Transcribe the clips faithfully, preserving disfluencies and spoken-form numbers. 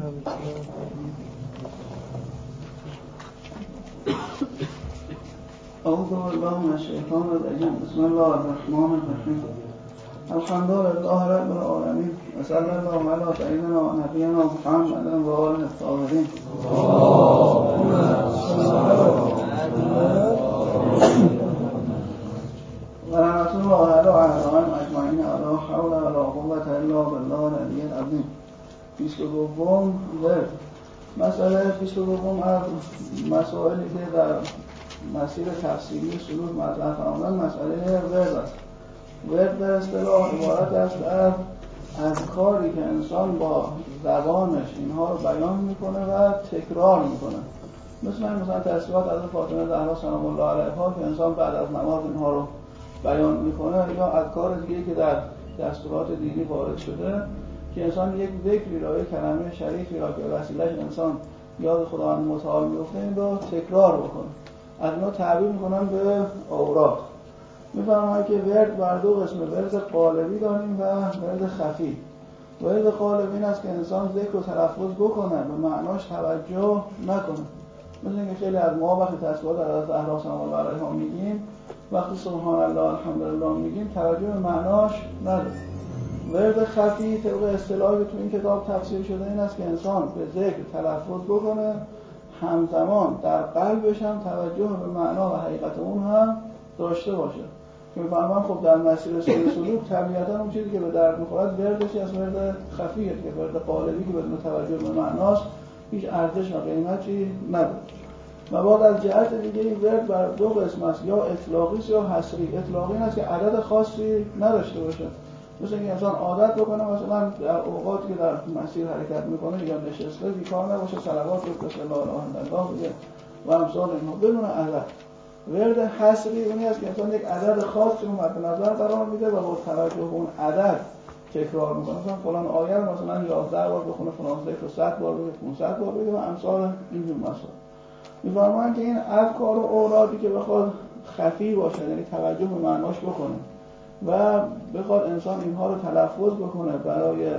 اعوذ بالله من الشیطان الرجیم. بسم الله الرحمن الرحیم. الحمد لله رب العالمین و صلی الله علی سیدنا و نبینا محمد و آله الطاهرین. و رسول الله علی اعلام اجمعین ولا حول ولا قوة الا بالله العلی العظیم. بیست و دوم ورد. مسئله بیست و دوم از مسائلی که در مسیر تفسیری سلوک مطرح فرمودن مسئله ورد است. ورد در اصطلاح عبارت است از از کاری که انسان با زبانش اینها رو بیان میکنه و تکرار میکنه. مثلا مثلا تصویرات از فاطمه زهرا سلام الله علیها که انسان بعد از نماز اینها رو بیان میکنه، یا اذکار دیگه که در دستورات دینی وارد شده که انسان یک ذکری را، یک کلمه شریفی را که وسیله‌اش انسان یاد خداوند متعال میفته این رو تکرار بکنه. از اینا تعبیر میکنن به اوراد. میفرماید که ورد بر دو قسمه، ورد قالبی داریم و ورد خفی. ورد قالبی این است که انسان ذکر و تلفظ بکنه به معناش توجه نکنه. مثل اینکه خیلی از ما وقتی تصویرات از زهرا سلام الله علیها میگیم، وقتی سبحان الله الحمدلله میگیم توجه به معناش نداره. ورد خفی طبق اصطلاحی که تو این کتاب تفسیر شده این است که انسان به ذکر تلفظ بکنه، همزمان در قلبش هم توجه به معنا و حقیقت اون هم داشته باشه. که می‌فهمم خب در مسیر سلوک طبیعتاً اون چیزی که به درد می‌خورد وردش از ورد خفیه، که ورد قالبی که بدون توجه به معناست هیچ ارزش و قیمتی نداره. و بعد از جهت دیگه این ورد بر دو قسم است، یا اطلاقی است یا حصری. اطلاقی این است که عدد خاصی نداشته باشه، مثل اینکه انسان عادت بکنه مثلا در اوقاتی که در مسیر حرکت میکنه یا نشسته بیکار نباشه صلوات رو بسم الله الرحمن الرحیم بگه و امثال اینها بدون عدد. ورد حصری اونی است که انسان یک عدد خاصی رو مد نظر قرار میده و با توجه به اون عدد تکرار میکنه. مثلا فلان آیه رو مثلا یازده بار بخونه، فلان ذکر رو صد بار بگه، پانصد بار بگه و امثال اینجور مسائل. میفرمایند که این اذکار و اورادی که بخواد خفی باشه، یعنی توجه به معناش بکنه و بخواد انسان اینها رو تلفظ بکنه برای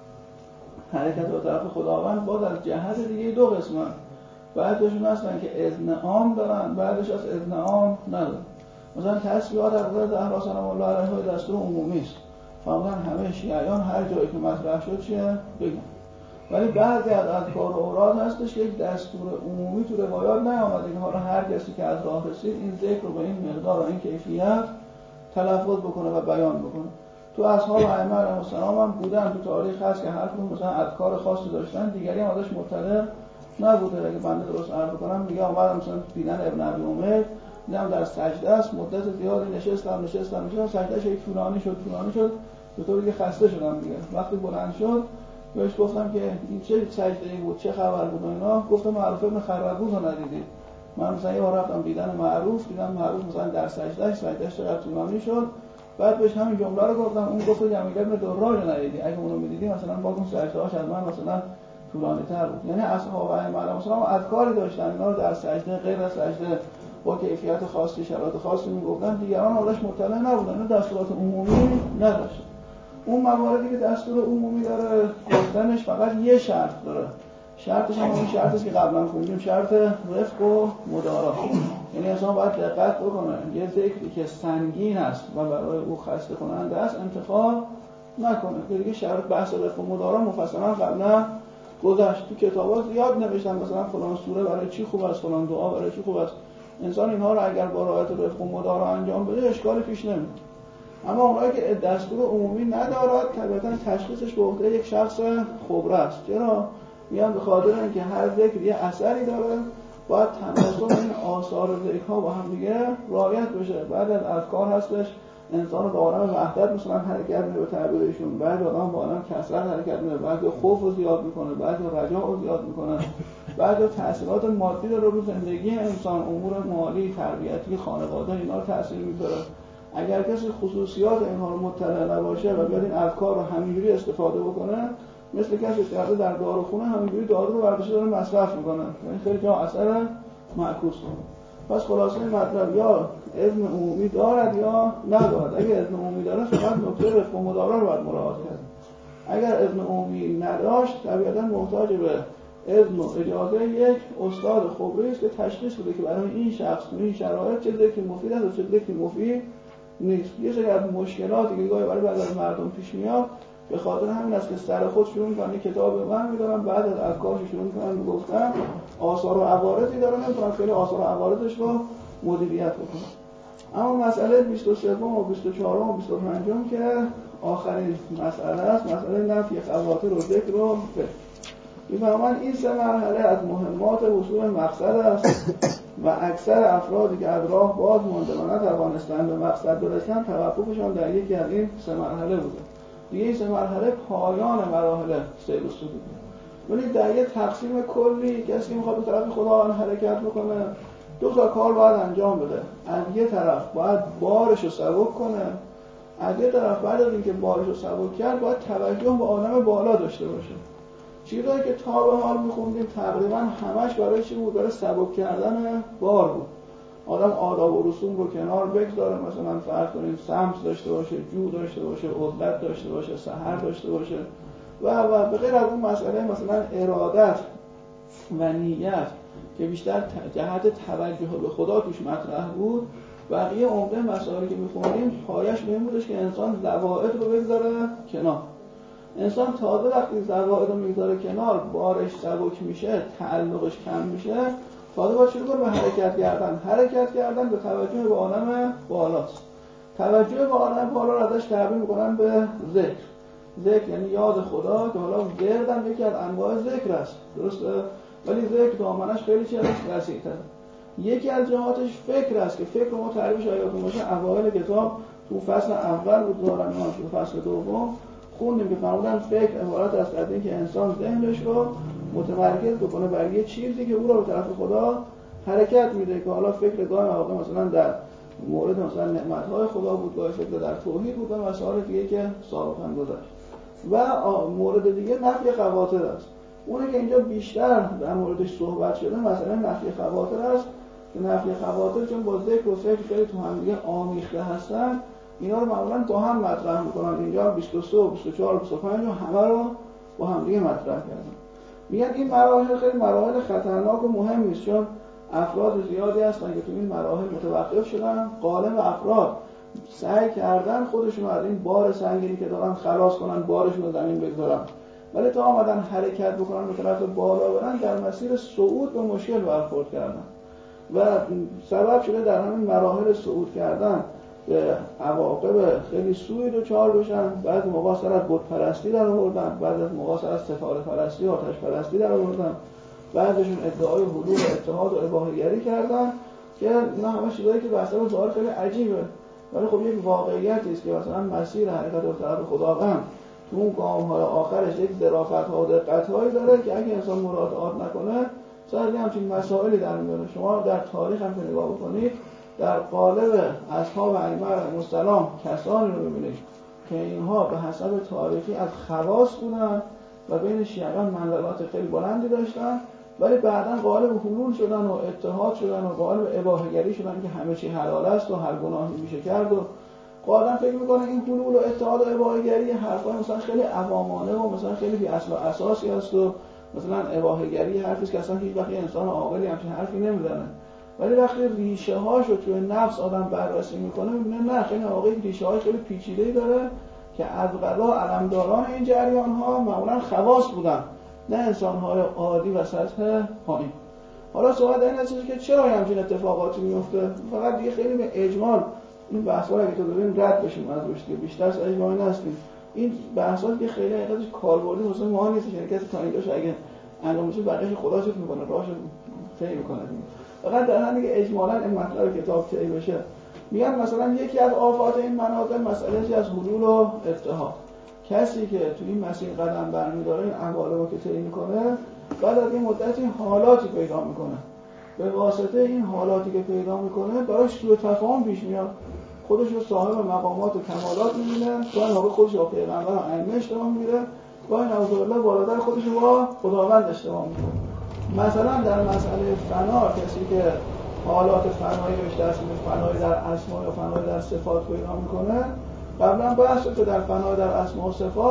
حرکت به طرف خداوند، باز از جهت دیگه دو قسمن. بعضیشون هستن که اذن عام دارن، بعضیش از اذن عام ندارن. مثلا تسبیحات از حضرت زهرا سلام الله علیها دستور عمومی است، فرمودن همه شیعیان هر جایی که مطرح شد چیه بگن. ولی بعضی از اذکار و اوراد هستش که یک دستور عمومی تو روایات نیامده اینها رو هر کسی که از راه رسید این ذکر رو به این مقدار و این کیفیت تلفظ بکنه و بیان بکنه. تو اصحاب ائمه علیهم السلام هم بودن، تو تاریخ هست که هر کدوم مثلا اذکار خاصی داشتن، دیگری هم ازش مطلع نبوده. اگه بنده درست عرض بکنم دیگه اومدم مثلا دیدن ابن ابی عمر، دیدم در سجده است، مدت زیادی نشستم نشستم نشستم سجدهش یک طولانی شد طولانی شد به طوری که خسته شدم دیگه. وقتی بلند شد بهش گفتم که این چه سجده‌ای بود، چه خبر بود اینا؟ گفتم معروف ابن خربوز رو ندیدی؟ من مثلا یه بار رفتم دیدن معروف، دیدم معروف مثلا در سجدهش سجدهش چقدر طولانی شد، بعد بهش همین جمله رو گفتم، اون گفت جمیل ابن دراج رو ندیدی؟ اگه اون رو می‌دیدی مثلا باز اون سجده‌هاش از من مثلا طولانی‌تر بود. یعنی اصحاب ائمه علیهم السلام اذکاری داشتن، اینا رو در سجده غیر از سجده با کیفیت خاصی شرایط خاصی میگفتن، دیگران ازش مطلع نبودن، اون دستورات عمومی نداشت. اون مواردی که دستور عمومی داره گفتنش فقط یه شرط داره، شرطش هم اون شرطی است که قبلا خوندیم، شرط رفق و مدارا. یعنی انسان باید دقت بکنه یه ذکری که سنگین است و برای او خسته کننده است انتخاب نکنه. دیگه شرط بحث رفق و مدارا مفصلا قبلا گذشت، تو کتابات زیاد نوشتن مثلا فلان سوره برای چی خوب است، فلان دعا برای چی خوب است. انسان اینها رو اگر با رعایت رفق و مدارا انجام بده اشکالی پیش نمیاد. اما اونایی که دستور عمومی ندارد طبعاً تشخیصش به عهده یک شخص خبره است. چرا؟ میان به خاطر اینکه هر ذکر یه اثری داره، باید تناسب این آثار ذکرها با هم دیگه رعایت بشه. بعد از اذکار هستش انسان با عالم وحدت مثلا حرکت می‌کنه به تعبیر ایشون، بعد آدم با عالم کثرت حرکت می‌کنه، بعد خوف رو زیاد می‌کنه، بعد رجا رو زیاد می‌کنه، بعد تأثیرات مادی داره رو زندگی انسان، امور مالی، تربیتی، خانواده اینا رو تأثیر می‌ذاره. اگر کسی خصوصیات اینها رو مطلع نباشه و بیاد این اذکار رو همینجوری استفاده بکنه، مثل کسی که در داروخونه همینجوری دارو رو برداشته داره مصرف میکنه، یعنی خیلی جا اثر معکوس کنه. پس خلاصه این مطلب یا اذن عمومی دارد یا ندارد. اگه اذن عمومی داره فقط نکته رفق و مدارا رو باید مراعات کرد. اگر اذن عمومی نداشت طبیعتا محتاج به اذن و اجازه یک استاد خبره است که تشخیص بده که برای این شخص تو این شرایط چه ذکر مفید است و چه ذکر مفید نیست. یه سری از مشکلاتی که گاهی برای بعضی از مردم پیش میاد به خاطر همین است که سر خود شروع می‌کنن کتاب به من می‌دارن، بعد از افکارش شروع می‌کنن میگفتن آثار و عوارضی داره، نمی‌تونن خیلی آثار و عوارضش رو مدیریت بکنن. اما مسئله بیست و سه و بیست و چهار و بیست و پنج که آخرین مسئله است، مسئله نفی خواطر و ذکر و فکر. می‌فهمن این سه مرحله از مهمات وصول مقصد است و اکثر افرادی که از راه باز مانده و نتوانستند به مقصد برسند توقفشان در یکی از این سه مرحله بوده. دیگه این سه مرحله پایان مراحل سیر و سلوک. ولی در یک تقسیم کلی کسی که میخواد به طرف خداوند حرکت بکنه دو تا کار باید انجام بده. از یه طرف باید بارش رو سبک کنه، از یه طرف بعد از اینکه بارش رو سبک کرد باید توجه به عالم بالا داشته باشه. چیزایی که تا به حال میخوندیم تقریبا همش برای چی بود؟ برای سبک کردن بار بود. آدم آداب و رسوم رو کنار بگذاره، مثلا فرض کنیم سمت داشته باشه، جو داشته باشه، عدت داشته باشه، سحر داشته باشه و و به غیر از اون مسئله مثلا ارادت و نیت که بیشتر جهت توجه به خدا توش مطرح بود. بقیه عمده مسائلی که میخونیم پایش به این بودش که انسان زوائد رو بگذاره کنار. انسان تازه وقتی زوائد رو میگذاره کنار، بارش سبک میشه، تعلقش کم میشه، تازه باید شروع کنه به حرکت کردن. حرکت کردن به توجه به عالم بالاست. توجه به عالم بالا رو ازش تعبیر میکنن به ذکر. ذکر یعنی یاد خدا که حالا ورد هم یکی از انواع ذکر است، درسته؟ ولی ذکر دامنش خیلی چیزش وسیع‌تره. یکی از جهاتش فکر است که فکر ما تعریفش یادتون باشه اوایل کتاب تو فصل اول بود، دارن تو فصل دوم خوندیم که فرمودن فکر عبارت است از اینکه انسان ذهنش رو متمرکز بکنه بر یه چیزی که او رو به طرف خدا حرکت میده، که حالا فکر گاه مواقع مثلا در مورد مثلا نعمت‌های خدا بود، گاهی فکر در توحید بود و مسائل دیگه که سابقا گذشت. و مورد دیگه نفی خواطر است. اونه که اینجا بیشتر در موردش صحبت شده مثلا نفی خواطر است که نفی خواطر چون با ذکر و فکر خیلی تو هم دیگه آمیخته هستن، اینا رو معمولا با هم مطرح میکنن. اینجا بیست و سه و بیست و چهار و بیست و پنج همه رو با هم دیگه مطرح کردن. میگن این مراحل خیلی مراحل خطرناک و مهم نیست، چون افراد زیادی هستن که تو این مراحل متوقف شدن. غالب افراد سعی کردن خودشون از این بار سنگینی که دارن خلاص کنن، بارشون رو زمین بگذارن، ولی تا آمدن حرکت بکنن به طرف بالا برن در مسیر صعود به مشکل برخورد کردن و سبب شده در همین مراحل صعود کردن به عواقب خیلی سوء دچار بشن. بعد موقع سر از بت پرستی در آوردن، بعد از موقع سر از ستاره پرستی و آتش پرستی در آوردن، بعدشون ادعای حلول و اتحاد و اباحه‌گری کردن که اینا همه چیزایی که به حسب ظاهر خیلی عجیبه، ولی خب یک واقعیتی است که مثلا مسیر حرکت به طرف خداوند تو اون گام‌های آخرش یک ظرافت‌ها و دقت‌هایی داره که اگه انسان مراعات نکنه شاید همچین مسائلی در میاره. شما در تاریخ هم که نگاه بکنید در قالب اصحاب ائمه علیهم السلام کسانی رو ببینید که اینها به حسب تاریخی از خواص بودن و بین شیعیان منزلات خیلی بلندی داشتن، ولی بعداً قالب حلول شدن و اتحاد شدن و قالب اباحه‌گری شدن که همه چی حلال است و هر گناهی میشه کرد. و قاعدتا فکر میکنه این حلول و اتحاد و اباحه‌گری حرفای مثلا خیلی عوامانه و مثلا خیلی بی اصل و اساسی است و مثلا اباحه‌گری حرفی است که اصلا هیچ وقت انسان عاقلی همچین حرفی نمیزنه. ولی وقتی ریشه هاشو توی نفس آدم بررسی میکنه میبینه نه، خیلی واقعا ریشه های خیلی پیچیده‌ای داره که از قضا علمداران این جریان ها معمولا خواص بودن، نه انسان های عادی و سطح پایین. حالا سوال این است که چرا همچین اتفاقاتی میفته؟ فقط دیگه خیلی به اجمال این بحث‌ها اگه تو ببین رد بشیم از روش دیگه بیشتر از اجمالی نستیم. این بحث‌ها که خیلی حقیقتش کاربردی واسه ما نیست، یعنی کسی تا اینجاش اگه انجام بشه بقیه‌اش خدا چه می‌کنه، راهش طی می‌کنه. فقط در همین که اجمالاً این مطلب کتاب طی بشه. میگن مثلا یکی از آفات این مناطق مسئله از حلول و اتحاد. کسی که تو این مسیر قدم برمی‌داره این احوال رو که طی می‌کنه بعد از این مدتی حالاتی پیدا می‌کنه. به واسطه این حالاتی که پیدا می‌کنه براش سوء تفاهم پیش میاد. خودش رو صاحب مقامات و کمالات می‌بینه، گاهی موقع خودش رو پیغمبر و ائمه اشتباه می‌گیره، گاهی نعوذ بالله بالاتر خودش رو با خداوند اشتباه می‌کنه. مثلا در مسئله فنا کسی که حالات فنایی بهش دست میده، فنایی در اسما یا فنایی در صفات پیدا میکنه، قبلا بحث شده در فنایی در اسما و صفات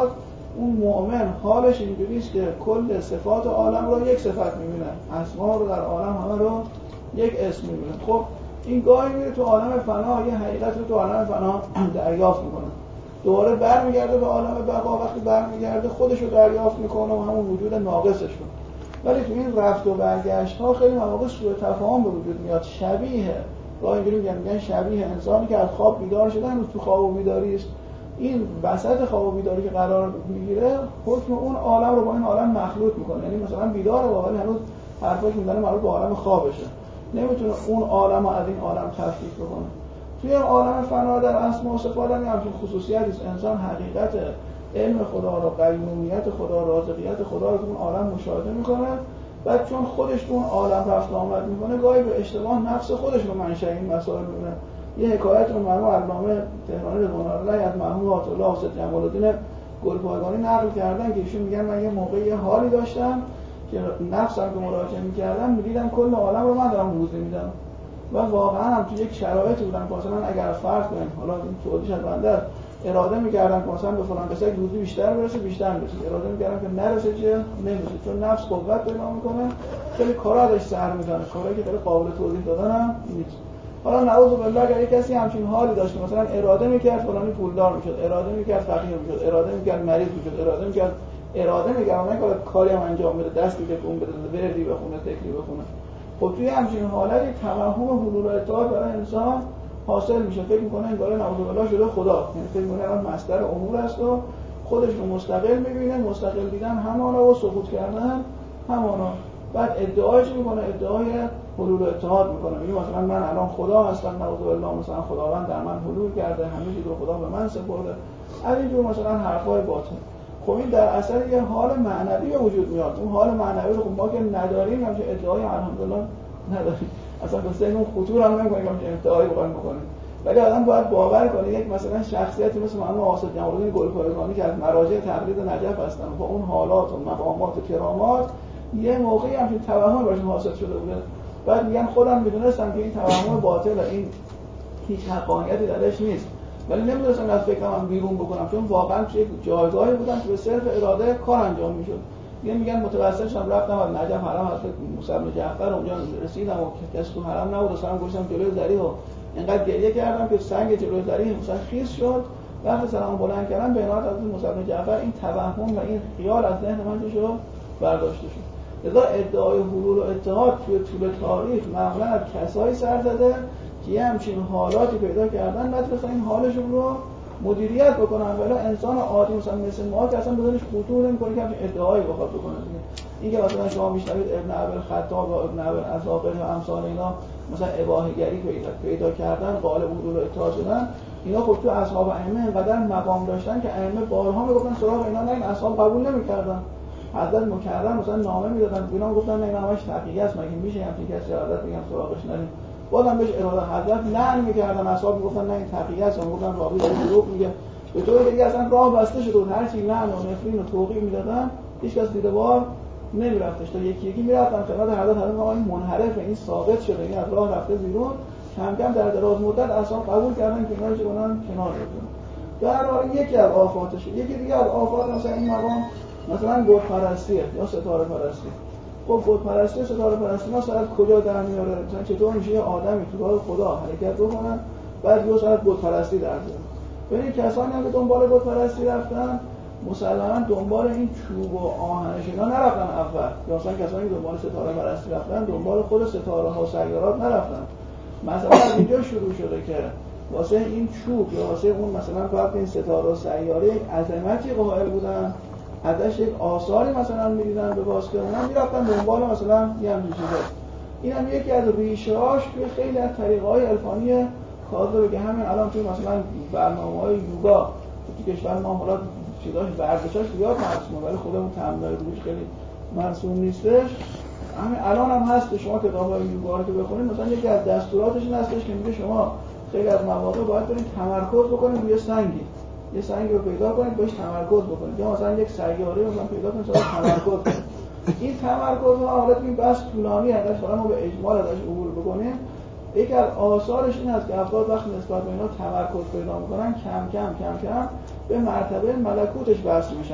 اون مؤمن حالش اینجوریست که کل صفات عالم رو یک صفت می‌بینه، اسما رو در عالم همه رو یک اسم می‌بینه. خب این گاهی میره تو عالم فنا، یه حقیقت رو تو عالم فنا دریافت میکنه، دوباره برمیگرده به عالم بقا، وقتی برمیگرده خودش رو دریافت میکنه و همون وجود ناقصش رو. ولی تو این رفت و برگشت ها خیلی مواقع سوء تفاهم به وجود میاد. شبیه گاهی اینجوری میگن میگن شبیه انسانی که از خواب بیدار شده، هنوز تو خواب و بیداری است. این وسط خواب و بیداری که قرار میگیره حکم اون عالم رو با این عالم مخلوط میکنه، یعنی مثلا بیداره ولی هنوز حرفاش میزنه مربوط به عالم خوابشه، نمیتونه اون عالم رو از این عالم تفکیک بکنه. توی عالم فنا در اسماء و صفات هم همچین خصوصیتی است. انسان حقیقت علم خدا رو، قیومیت خدا، رازقیت خدا رو تو اون عالم مشاهده میکنه. بعد چون خودش تو اون عالم رفت آمد میکنه، گاهی به اشتباه نفس خودش رو منشأ این مسائل میبینه. یه حکایت رو مرحوم علامه تهرانی رضوان الله از مرحوم آیت الله حسین جمال الدین گلپایگانی نقل کردن که ایشون میگن من یه موقعی یه حالی داشتم که نفسم که مراجعه میکردم میدیدم کل عالم رو من دارم روزی میدم و واقعا هم تو یک شرایطی بودم که مثلا اگر فرض کنیم حالا این توضیحش از بنده اراده میکردم که مثلا به فلان کسی روزی بیشتر برسه بیشتر برسه، اراده میکردم که نرسه چه نمیشه، چون نفس قوت پیدا میکنه، خیلی کارا ازش سر میزنه، کاری که خیلی قابل توضیح دادن هم نیست. حالا نعوذ بالله اگر کسی همچین حالی داشت مثلا اراده میکرد فلانی پولدار میشد، اراده میکرد فقیر میشد، اراده میکرد مریض میشد، اراده میکرد اراده میکرد نه که کاری هم انجام بده، دستی به اون بده، وردی بخونه، ذکری بخونه. خب توی همچین حالتی توهم حلول و اتحاد برای انسان حاصل میشه، فکر میکنه انگار نعوذ بالله شده خدا، یعنی فکر میکنه الان مصدر امور است و خودش رو مستقل میبینه، مستقل دیدن همانا و سقوط کردن همانا. بعد ادعایش میکنه، ادعای حلول و اتحاد میکنه، میگه مثلا من الان خدا هستم، نعوذ بالله مثلا خداوند در من حلول کرده، همه چیز رو خدا به من سپرده، از اینجور مثلا حرفای باطل. خب این در اثر یه حال معنوی به وجود میاد. اون حال معنوی رو ما که نداریم، همچه ادعای الحمدلله نداریم، اصلا به ذهن اون خطور هم نمی‌کنیم که ادعای بخوایم بکنیم. ولی آدم باید باور کنه یک مثلا شخصیتی مثل مرحوم آصف جمال الدین گلپایگانی که از مراجع تقلید نجف هستن، با اون حالات و مقامات و کرامات یه موقعی همچین توهم براشون حاصل شده بوده. بعد میگن خودم میدونستم که این توهم باطله، این هیچ حقانیتی درش نیست، ولی نمی‌دونستم از فکرم بیرون بکنم، چون واقعا توی جایگاهی بودم که به صرف اراده کار انجام میشد. میگن میگن متوسلشم رفتم از نجف حرم حضرت موسی بن جعفر، اونجا رسیدم و کسی تو حرم نبود، اصلا گوشتم جلوی دری و اینقدر گریه کردم که سنگ جلوی دری مثلا خیس شد. وقتی سلام بلند کردم به عنایت حضرت موسی بن جعفر این توهم و این خیال از ذهن من چه شد؟ برداشته شد. لذا ادعای حلول و اتحاد توی طول تاریخ معمولا از کسایی سر زده که یه همچین حالاتی پیدا کردن، نتونستن این حالشون رو مدیریت بکنن. ولی انسان عادی مثلا مثل ما که اصلا بدونش خطور نمی‌کنه که همچین ادعایی بخواد بکنه. این که مثلا شما میشنوید ابن ابی الخطاب و ابن ابی العزاقر و امثال اینا مثلا اباحه‌گری پیدا پیدا کردن، قالب حلول و اتحاد شدن، اینا خب تو اصحاب ائمه اینقدر مقام داشتن که ائمه بارها میگفتن سراغ اینا نه، این اصحاب قبول نمی‌کردن. حضرت مکرم مثلا نامه میدادن، اینا گفتن نه این همش تقیه است، مگه میشه همین کسی حضرت میگن سراغش نریم. بازم بهش اراده حضرت لعن میکردن، اصحاب میگفتن نه این تقیه است، میگفتن راوی داره دروغ میگه. به طور دیگه اصلا راه بسته شد و هر چی لعن و نفرین و توقیع میدادن هیچ کس دیده بار نمیرفتش، تا یکی یکی میرفتن خدمت حضرت، حضرت آقا این منحرف، این ساقط شده، این از راه رفته بیرون. کم کم در دراز مدت اصحاب قبول کردن که اینا چه کنن، کنار بذارن. در واقع یکی از آفاتشه. یکی دیگه از آفات مثلا این مقام مثلا بت پرستیه یا ستاره پرستی. خب بت پرستی و ستاره پرستی ما ساعت کجا در میاره؟ مثلا چطور میشه یه آدمی تو راه خدا حرکت بکنه بعد یه ساعت بت پرستی در بیاره؟ ببینید کسانی هم که دنبال بت پرستی رفتن مسلماً دنبال این چوب و آهنش اینا نرفتن اول، یا مثلا کسانی که دنبال ستاره پرستی رفتن دنبال خود ستاره ها و سیارات نرفتن. مثلا از اینجا شروع شده که واسه این چوب یا واسه اون مثلا فرض این ستاره و سیاره یک عظمتی قائل بودن، ازش یک آثاری مثلا می‌دیدن به واسطه اونها میرفتن دنبال مثلا یه همچین چیزا. این هم یکی از ریشه‌هاش توی خیلی از طریقه‌های عرفانی کاذبه که همین الان توی مثلا برنامه‌های یوگا تو کشور ما حالا چیزاش ورزشاش زیاد مرسومه ولی خودمون تمرین روش خیلی مرسوم نیستش. همین الان هم هست شما کتاب‌های یوگا رو که بخونید مثلا یکی از دستوراتش این هستش که میگه شما خیلی از مواقع باید برید تمرکز بکنید روی سنگی، یه سنگی رو پیدا کنید بهش تمرکز بکنید، یا مثلا یک سیاره رو مثلا پیدا کنید بهش تمرکز کنید. این تمرکز ها حالت این بحث طولانی ازش حالا ما به اجمال ازش عبور بکنیم. یکی از آثارش این است که افراد وقتی نسبت به اینا تمرکز پیدا میکنن کم کم کم کم به مرتبه ملکوتش وصل میشن.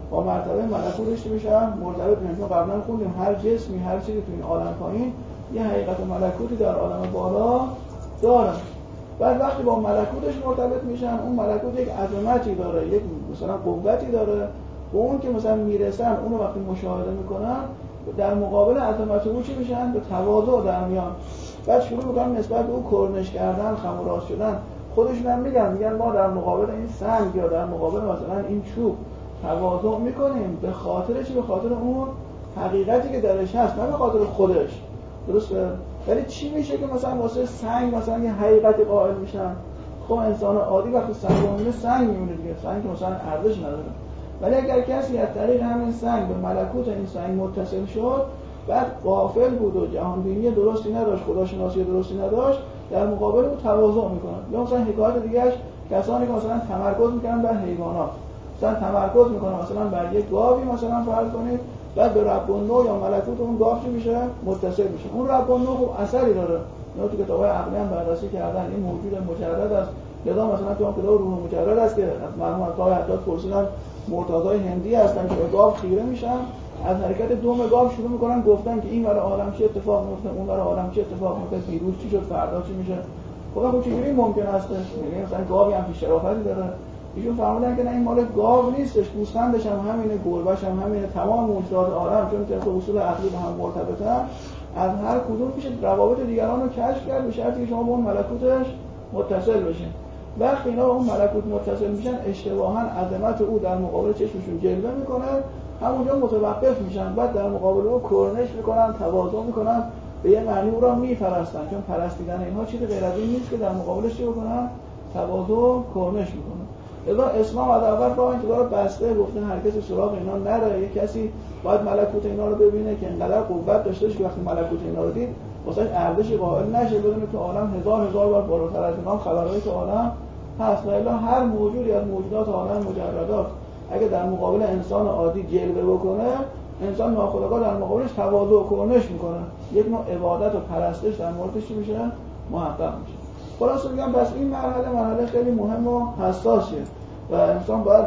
با مرتبه ملکوتش میشن مرتبط میشن. چون قبلا خوندیم هر جسمی هر چیزی تو این عالم پایین یه حقیقت ملکوتی در عالم بالا داره. بعد وقتی با ملکوتش مرتبط میشن، اون ملکوت یک عظمتی داره، یک مثلا قوتی داره، به اون که مثلا میرسن اونو وقتی مشاهده میکنن در مقابل عظمت او چی میشن؟ به تواضع در میان. بعد شروع میکنن نسبت به او کرنش کردن، خم و راست شدن. خودشون هم میگن میگن ما در مقابل این سنگ یا در مقابل مثلا این چوب تواضع میکنیم. به خاطر چی؟ به خاطر اون حقیقتی که درش هست، نه به خاطر خودش. درسته؟ ولی چی میشه که مثلا واسه سنگ مثلا یه حقیقتی قائل میشن؟ خب انسان عادی وقتی سنگ رو میبینه سنگ میبینه دیگه، سنگ که مثلا ارزش نداره. ولی اگر کسی از طریق همین سنگ به ملکوت این سنگ متصل شد، بعد غافل بود و جهانبینی درستی نداشت، خداشناسی درستی نداشت، در مقابل او تواضع میکنه. یا مثلا حکایت دیگه‌اش کسانی که مثلا تمرکز میکنن بر حیوانات، مثلا تمرکز میکنه مثلا بر یک گاوی مثلا فرض کنید، بعد به رب النوع یا ملکوت اون گاو چی میشه؟ متصل میشه. اون رب النوع خب اثری داره، اینا تو کتاب‌های عقلی هم بررسی کردن، این موجود مجرد است. لذا مثلا تو کتاب روح مجرد است که از مرحوم آقای حداد پرسیدن مرتضای هندی هستن که به گاو خیره میشن، از حرکت دوم گاو شروع میکنن گفتن که این ور عالم چه اتفاق میفته، اون ور عالم چه اتفاق میفته، دیروز چی شد، فردا چی میشه. خب خب چجوری ممکن است؟ میگه مثلا گاوی هم پیش شرافتی داره. ایشون فهمیدن که نه، این مال گاو نیستش، گوسفندش هم همینه، گربه‌ش هم همینه، تمام موجودات عالم چون طبق اصول عقلی با هم مرتبطن، از هر کدوم میشه روابط دیگران رو کشف کرد به شرطی که شما با اون ملکوتش متصل بشین. وقتی اینا با اون ملکوت متصل میشن، اشتباهاً عظمت او در مقابل چشمشون جلوه میکنه، همونجا متوقف میشن. بعد در مقابل او کرنش میکنن، تواضع میکنن، به یه معنی او را میپرستن. چون پرستیدن اینها چیز غیر از این نیست که در مقابلش چی بکنن؟ تواضع، کرنش میکنن. لذا اسلام از اول راه انتظار رو بسته، گفته هر کسی سراغ اینا نره. یک کسی باید ملکوت اینا رو ببینه که انقدر قوت داشته باشه که وقتی ملکوت اینا رو دید واسه ارزش قائل نشه، بدونه که عالم هزار هزار بار بالاتر از اینا خبرهای که عالم هست. و الا هر موجودی از موجودات عالم مجردات اگه در مقابل انسان عادی جلوه بکنه، انسان ناخودآگاه در مقابلش تواضع و کرنش میکنه، یک نوع عبادت و پرستش در موردش چی میشه؟ محقق میشه. خلاصه میگم بس این مرحله مرحله خیلی مهم و حساسیه و انسان باید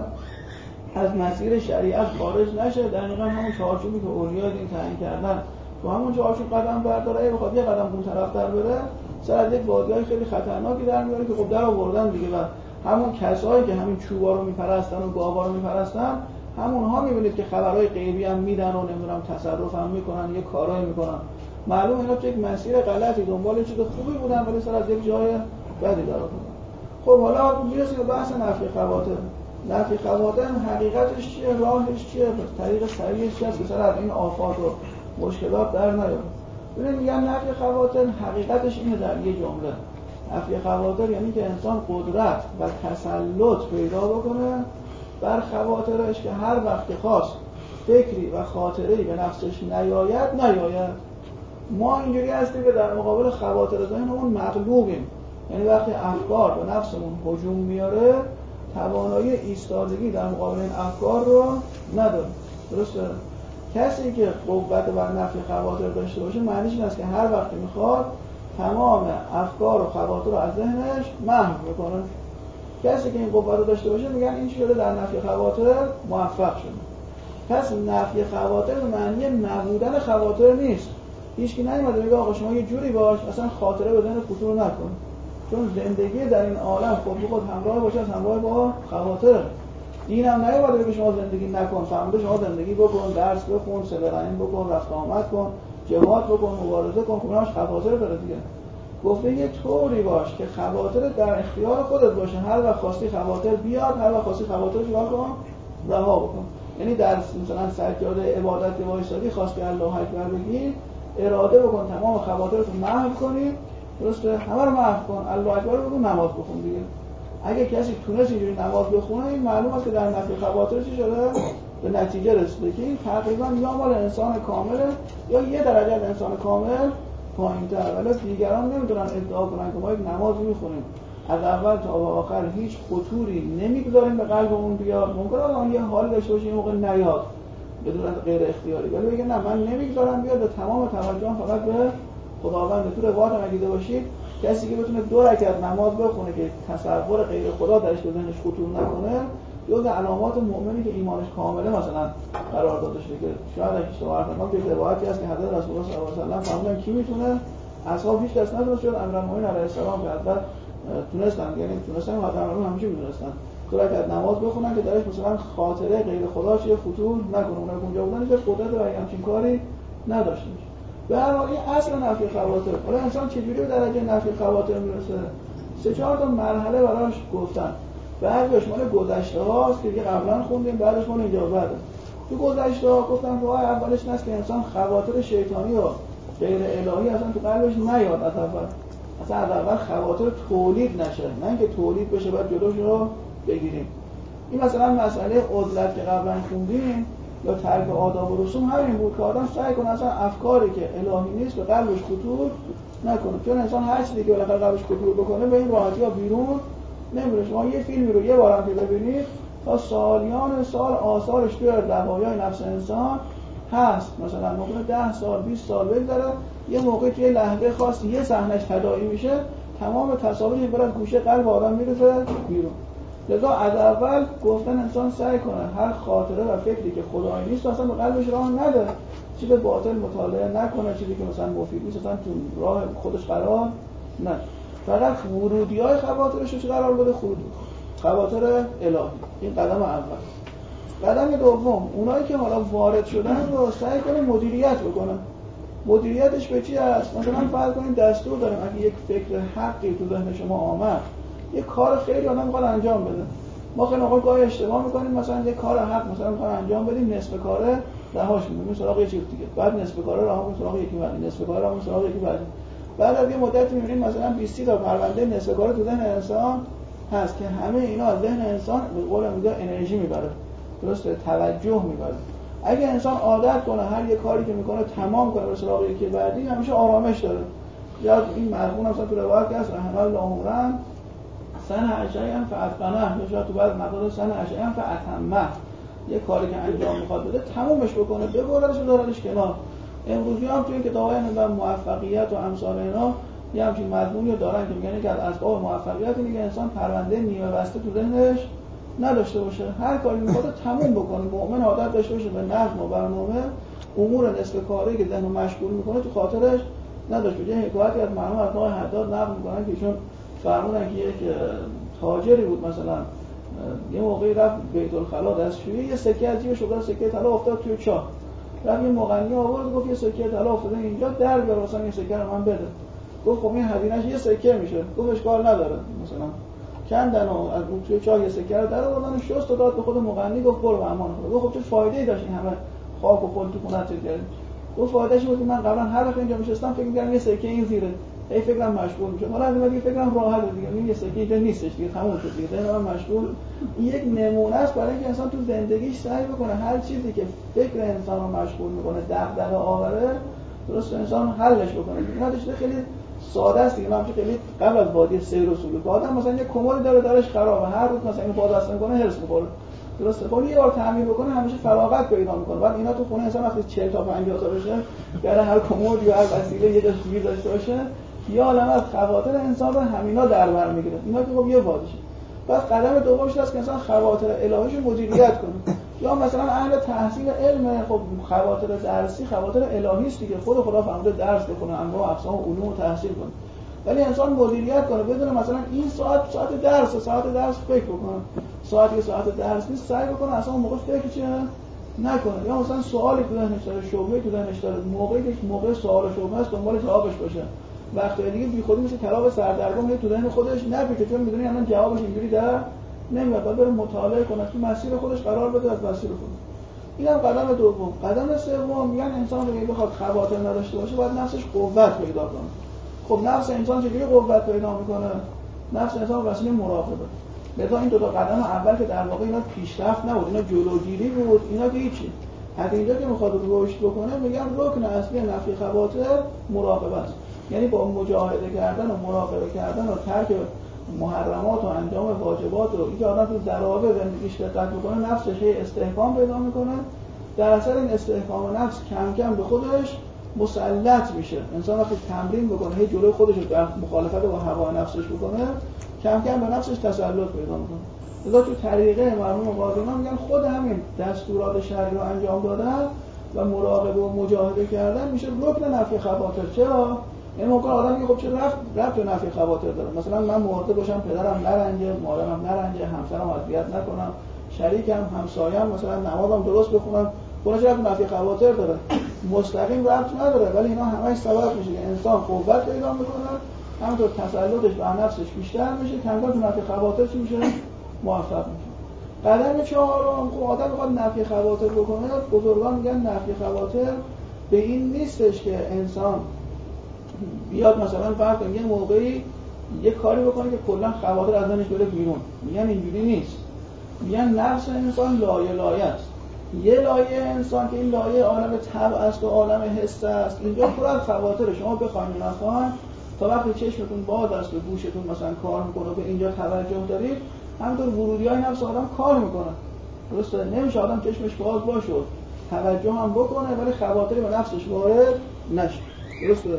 از مسیر شریعت خارج نشه. دقیقاً همون چارچوبی که اولیا دین تعیین کردن تو همون چارچوب قدم برداره، بخواد یه قدم اون طرفتر بره، سر از یک وادی‌های خیلی خطرناکی در میاره که خب در آوردن دیگه. و همون کسایی که همین چوبا رو میپرستن و گاوا رو میپرستن، همونها میبینید که خبرهای غیبی هم میدن و نمیدونم تصرف هم میکنن، یه کارایی میکنن. معلوم اینا تو یک مسیر غلطی دنبال چیز خوبی بودن ولی سر از یک جای بدی در آوردن. خب حالا میرسیم به بحث نفی خواطر. نفی خواطر حقیقتش چیه؟ راهش چیه؟ طریق سریعش چیه که سر از این آفات و مشکلات در نیاد؟ ببینید میگن نفی خواطر حقیقتش اینه در یه جمله. نفی خواطر یعنی که انسان قدرت و تسلط پیدا بکنه بر خواطرش که هر وقت خواست فکری و خاطره‌ای به نفسش نیاید نیاید. ما اینجوری هستیم که در مقابل خواطر ذهنمون مغلوبیم، یعنی وقتی افکار به نفسمون هجوم میاره توانایی ایستادگی در مقابل این افکار رو نداریم. درسته؟ کسی که قوت بر نفی خواطر داشته باشه معنیش این است که هر وقت میخواد تمام افکار و خواطر رو از ذهنش محو میکنه. کسی که این قوت رو داشته باشه میگن این شده در نفی خواطر موفق شده. پس نفی خواطر به معنی نبودن خواطر نیست. هیچکی نمیاد میگه آقا شما یه جوری باش اصلا خاطره به ذهن خطور نکن، چون زندگی در این عالم خود به خود همراه باشه از همراه با خواطر. این هم نیومده بگه شما زندگی نکن، فرموده شما زندگی بکن، درس بخون، صله رحم بکن، رفت آمد کن، جهاد بکن، مبارزه کن. خب همش خواطر داره دیگه. گفته یه طوری باش که خواطر در اختیار خودت باشه، هر وقت خواستی خواطر بیاد، هر وقت خواستی خواطر چیکار کن؟ رها بکن. یعنی در مثلا سجاده عبادت که وایسادی خواستی الله اکبر بگی، اراده بکن تمام خواطرت رو محو کنی. درسته؟ همه رو محو کن، الله اکبر بگو، نماز بخون دیگه. اگه کسی تونست اینجوری نماز بخونه، این معلوم است که در نفی خواطر چی شده؟ به نتیجه رسیده که این تقریبا یا مال انسان کامله یا یه درجه از انسان کامل پایین‌تر. ولی دیگران نمیتونن ادعا کنن که ما یک نماز میخونیم از اول تا آخر هیچ خطوری نمیگذاریم به قلب اون بیاد. ممکنه اون یه حال داشته باشه این موقع نیاد بدون غیر اختیاری، ولی بگه نه من نمیگذارم بیاد، به تمام توجهم فقط به خداوند. تو روایت هم دیده باشید کسی که بتونه دو رکعت نماز بخونه که تصور غیر خدا درش به ذهنش خطور نکنه، جز علامات مؤمنی که ایمانش کامله مثلا قرار داده شده که شاید اگه اشتباه نکنم که روایتی هست که حضرت رسول الله صلی الله علیه و آله فرمودن کی میتونه اصحاب هیچ دست نداشت شد امیرالمومنین علیه السلام که البته تونستن یعنی تونستن حضرت امیرالمومنین همیشه میدونستن تو رکعت نماز بخونن که درش مثلا خاطره غیر خدا چیه فطور نکنه اونها اونجا بودن که قدرت و همچین کاری نداشته باشه. به هر حال این اصل نفی خواطر. حالا انسان چجوری به درجه نفی خواطر میرسه؟ سه چهار تا مرحله براش گفتن. بعضیش مال گذشته هاست که دیگه قبلا خوندیم، بعدش مال اینجا بعده. تو گذشته ها گفتن راه اولش این است که انسان خواطر شیطانی و غیر الهی اصلا تو قلبش نیاد از اول. اصلا از اول خواطر تولید نشه، نه اینکه تولید بشه بعد جلوش رو بگیریم. این مثلا مسئله عزلت که قبلا خوندیم یا ترک آداب و رسوم همین بود که آدم سعی کنه اصلا افکاری که الهی نیست به قلبش خطور نکنه، چون انسان هر چیزی که بالاخره قلبش خطور بکنه به این راحتی ها بیرون نمیره. شما یه فیلمی رو یه بارم که ببینید تا سالیان سال آثارش توی دقایق نفس انسان هست، مثلا موقع ده سال بیست سال بگذره یه موقع توی لحظه خاصی یه صحنه‌اش تداعی میشه، تمام تصاویرش برای گوشه قلب آدم میرسه بیرون. لذا از اول گفتن انسان سعی کنه هر خاطره و فکری که خدایی نیست اصلا به قلبش راه نده، چیز باطل مطالعه نکنه، چیزی که مثلا مفید نیست اصلا تو راه خودش قرار نه، فقط ورودی‌های خواطرش رو قرار بده خروج خواطر الهی. این قدم اول. قدم دوم اونایی که حالا وارد شدن رو سعی کنه مدیریت بکنه. مدیریتش به چی هست؟ مثلا فرض کنید دستور داریم اگه یک فکر حقی تو ذهن شما آمد، یک کار خیلی آدم میخواد انجام بده، ما خیلی موقع گاهی اشتباه میکنیم، مثلا یک کار حق مثلا میخواد انجام بدیم، نصف کاره رهاش می‌کنیم سراغ یه چیز دیگه، بعد نصف کاره رها می‌کنیم سراغ یکی بعدی، نصف کاره رها می‌کنیم سراغ یکی بعدی. بعد از یه مدت می‌بینیم مثلا بیست تا پرونده نصف کاره تو ذهن انسان هست که همه اینا از ذهن انسان به قول میگه انرژی میبره، درسته، توجه میبره. اگه انسان عادت کنه هر یک کاری که میکنه تمام کنه به سراغ یکی بعدی، همیشه آرامش داره. یا این مرحوم مثلا تو روایت هست رحم الله عمرن سن اشیاء فاتقنه، یا شاید تو بعض مقاله سن اشیاء فاتمه، یه کاری که انجام میخواد بده تمومش بکنه، ببردش بذارش کنار. امروزی هم تو این کتابای نظام موفقیت و امثال اینا یه همچین مضمونی رو دارن که میگن که از اسباب موفقیت اینه که انسان پرونده نیمه بسته تو ذهنش نداشته باشه، هر کاری میخواد تموم بکنه. مؤمن عادت داشته باشه به نظم و برنامه، امور نصف کاری که ذهنو مشغول میکنه تو خاطرش نداشته باشه. حکایتی از مرحوم از آقای حداد نقل میکنن که ایشون فرمودن که یک تاجری بود، مثلا یه موقعی رفت بیت الخلا دستشویی، یه سکه از جیبش افتاد، سکه طلا افتاد توی چاه، رفت یه مغنی آورد گفت یه سکه طلا افتاده اینجا، در بیار واسه این سکه رو من بده. گفت خب این هزینه‌اش یه سکه میشه. گفت اشکال نداره، مثلا کندن و از اون توی چاه یه سکه رو در آوردن و شست و داد به خود مغنی، گفت برو امان خدا. گفت خب چه فایده‌ای داشت این همه خاک و پل تو خونت کردی؟ گفت فایده‌اش بود که من قبلا هر وقت اینجا میشستم فکر می‌کردم یه سکه این زیره، هی فکرم مشغول میشه، حالا از این دیگه فکرم راحت دیگه، این یه سکه اینجا نیستش دیگه، تموم شد دیگه، ذهنم مشغول. این یک نمونه است برای اینکه انسان تو زندگیش سعی بکنه هر چیزی که فکر انسان رو مشغول می‌کنه دغدغه آوره، درست انسان حلش بکنه. اینا داشته خیلی ساده است دیگه. من خیلی قبل از وادی سیر و سلوک آدم مثلا یه کمدی داره درش خرابه، هر روز مثلا اینو پاداش کنه هرس می‌خوره، درسته، خب یه بار تعمیر بکنه همیشه فراغت پیدا می‌کنه. بعد اینا تو خونه انسان وقتی چهل تا پنجاه تا بشه، برای هر کمد یا هر وسیله یه جاش گیر داشته باشه، یا عالمه از خواطر انسان رو همینا در بر می‌گیره. اینا که خب یه وادیشه. بعد قدم دومش هست که انسان خواطر الهیشو مدیریت کنه. یا مثلا اهل تحصیل علم، خب خواطر درسی خواطر الهی است دیگه، خود خدا فرموده درس بخونه، انواع اقسام علوم تحصیل کنه. ولی انسان مدیریت کنه، بدونه مثلا این ساعت ساعت درس، ساعت درس فکر بکنه، ساعت که ساعت درس نیست سعی بکنه اصلا اون موقع فکر چیه نکنه. یا مثلا سوالی تو ذهنش داره، شبهه‌ای تو ذهنش داره، موقعی که موقع سوال و شبهه است دنبال جوابش باشه. وقتی دیگه بیخودی مثل کلاب سردرگم تو ذهن خودش نپیچه، چون میدونی الان جوابش اینجوری در نمیاد، باید بره مطالعه کنه، تو مسیر خودش قرار بده، از مسیر خودش. اینم قدم دوم. قدم سوم میگن انسان اگه بخواد خواطر نداشته باشه باید نفسش قوت پیدا کنه. خب نفس انسان چجوری قوت پیدا میکنه؟ نفس انسان وسیله مراقبه. لذا این دو تا قدم اول که در واقع اینا پیشرفت نبود، اینا جلوگیری بود، اینا که هیچی. حتی اینجا که میخواد رشد بکنه میگن رکن اصلی نفی خواطر مراقبه است. یعنی با مجاهده کردن و مراقبه کردن و ترک محرمات و انجام واجبات و اینکه آدم تو ضوابط زندگیش دقت بکنه، نفسش هی استحکام پیدا میکنه. در اثر این استحکام نفس کم کم به خودش مسلط میشه. انسان وقتی تمرین بکنه هی جلوی خودش رو در مخالفت با هوا نفسش بکنه، کم کم به نفسش تسلط پیدا میکنه. لذا تو طریقه مرحوم قاضی‌ها میگن خود همین دستورات شرعی رو انجام دادن و مراقبه و مجاهده کردن میشه رکن نفی خواطر. چرا؟ این ممکن آدم میگه خب چه رفت رفت به نفی خواطر داره، مثلا من مراقب باشم پدرم نرنجه، مادرم نرنجه، همسرم اذیت نکنم، شریکم، همسایم مثلا نمازم درست بخونم، اونش رفت نفی خواطر داره، مستقیم رفت نداره، ولی اینا همش سبب میشه که انسان قوت پیدا میکنه، همونطور تسلطش بر نفسش بیشتر میشه، کم کم تو نفی خواطر چی میشه؟ موفق میشه. قدم چهارم، خب آدم میخواد نفی خواطر بکنه، بزرگان میگن نفی خواطر به این نیستش که انسان بیاد مثلا فرض کنید یه موقعی یه کاری بکنه که کلا خواطر از ذهنش بره بیرون، میگن اینجوری نیست، میگن نفس انسان لایه لایه است. یه لایه انسان که این لایه عالم طبع است و عالم حس است، اینجا پر از خواطر، شما بخواید نخواید تا وقتی چشمتون باز است و گوشتون مثلا کار میکنه به اینجا توجه دارید، همونطور ورودی‌های نفس آدم کار میکنه. درسته؟ نمیشه آدم چشمش باز باشه توجه هم بکنه ولی خواطری به نفسش وارد نشه. درسته؟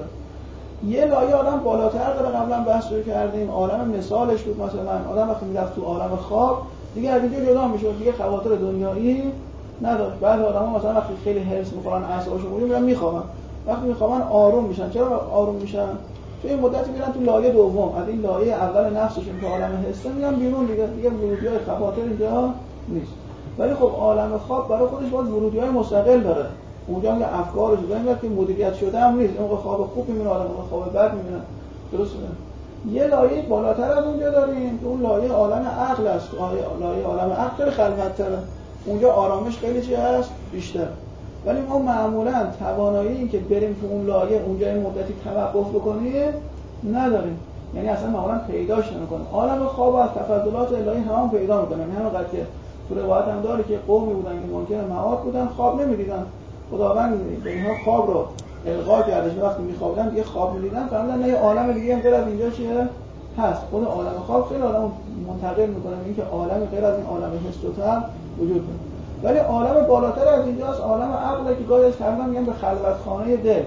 یه لایه آدم بالاتر داره، قبلا بحث رو کردیم، عالم مثالش بود، مثلا آدم وقتی میرفت تو عالم خواب دیگه از اینجا جدا میشه، دیگه خواطر دنیایی نداره. بعضی آدما مثلا وقتی خیلی حرص میخورن اعصابشون میره میرن میخوابن، وقتی میخوابن آروم میشن. چرا آروم میشن؟ تو این مدتی میرن تو لایه دوم، از این لایه اول نفسشون که عالم حسه میان بیرون، دیگه دیگه ورودی‌های خواطر اینجا نیست. ولی خب عالم خواب برای خودش باز ورودی‌های مستقل داره، اونجا میگه افکارش داره که مدیریت شده هم نیست، اون خواب خوب میبینه، آدم خواب بد میبینه. درسته؟ یه لایه بالاتر از اونجا داریم که اون لایه عالم عقل است. لایه عالم عقل خیلی خلوت‌تره، اونجا آرامش خیلی چی هست بیشتر. ولی ما معمولا توانایی این که بریم تو اون لایه اونجا این مدتی توقف بکنیم نداریم، یعنی اصلا معمولا پیداش نمی‌کنیم. عالم خواب از تفضلات الهی هم پیدا می‌کنیم، یعنی همونقدر که تو روایت هم داره که قومی بودن که منکر معاد بودن، خواب نمی‌دیدن، خداوند به اینها خواب رو القا کرده، وقتی می‌خوابیدن دیگه خواب می‌دیدن، فهمیدن نه عالم دیگه هم غیر از اینجا چیه هست. خود عالم خواب خیلی آدمو منتقل می‌کنه به اینکه عالم غیر از این عالم حس و طبع وجود داره. ولی عالم بالاتر از اینجاست، عالم عقل که گاهی تقریبا میگن به خلوتخانه دل.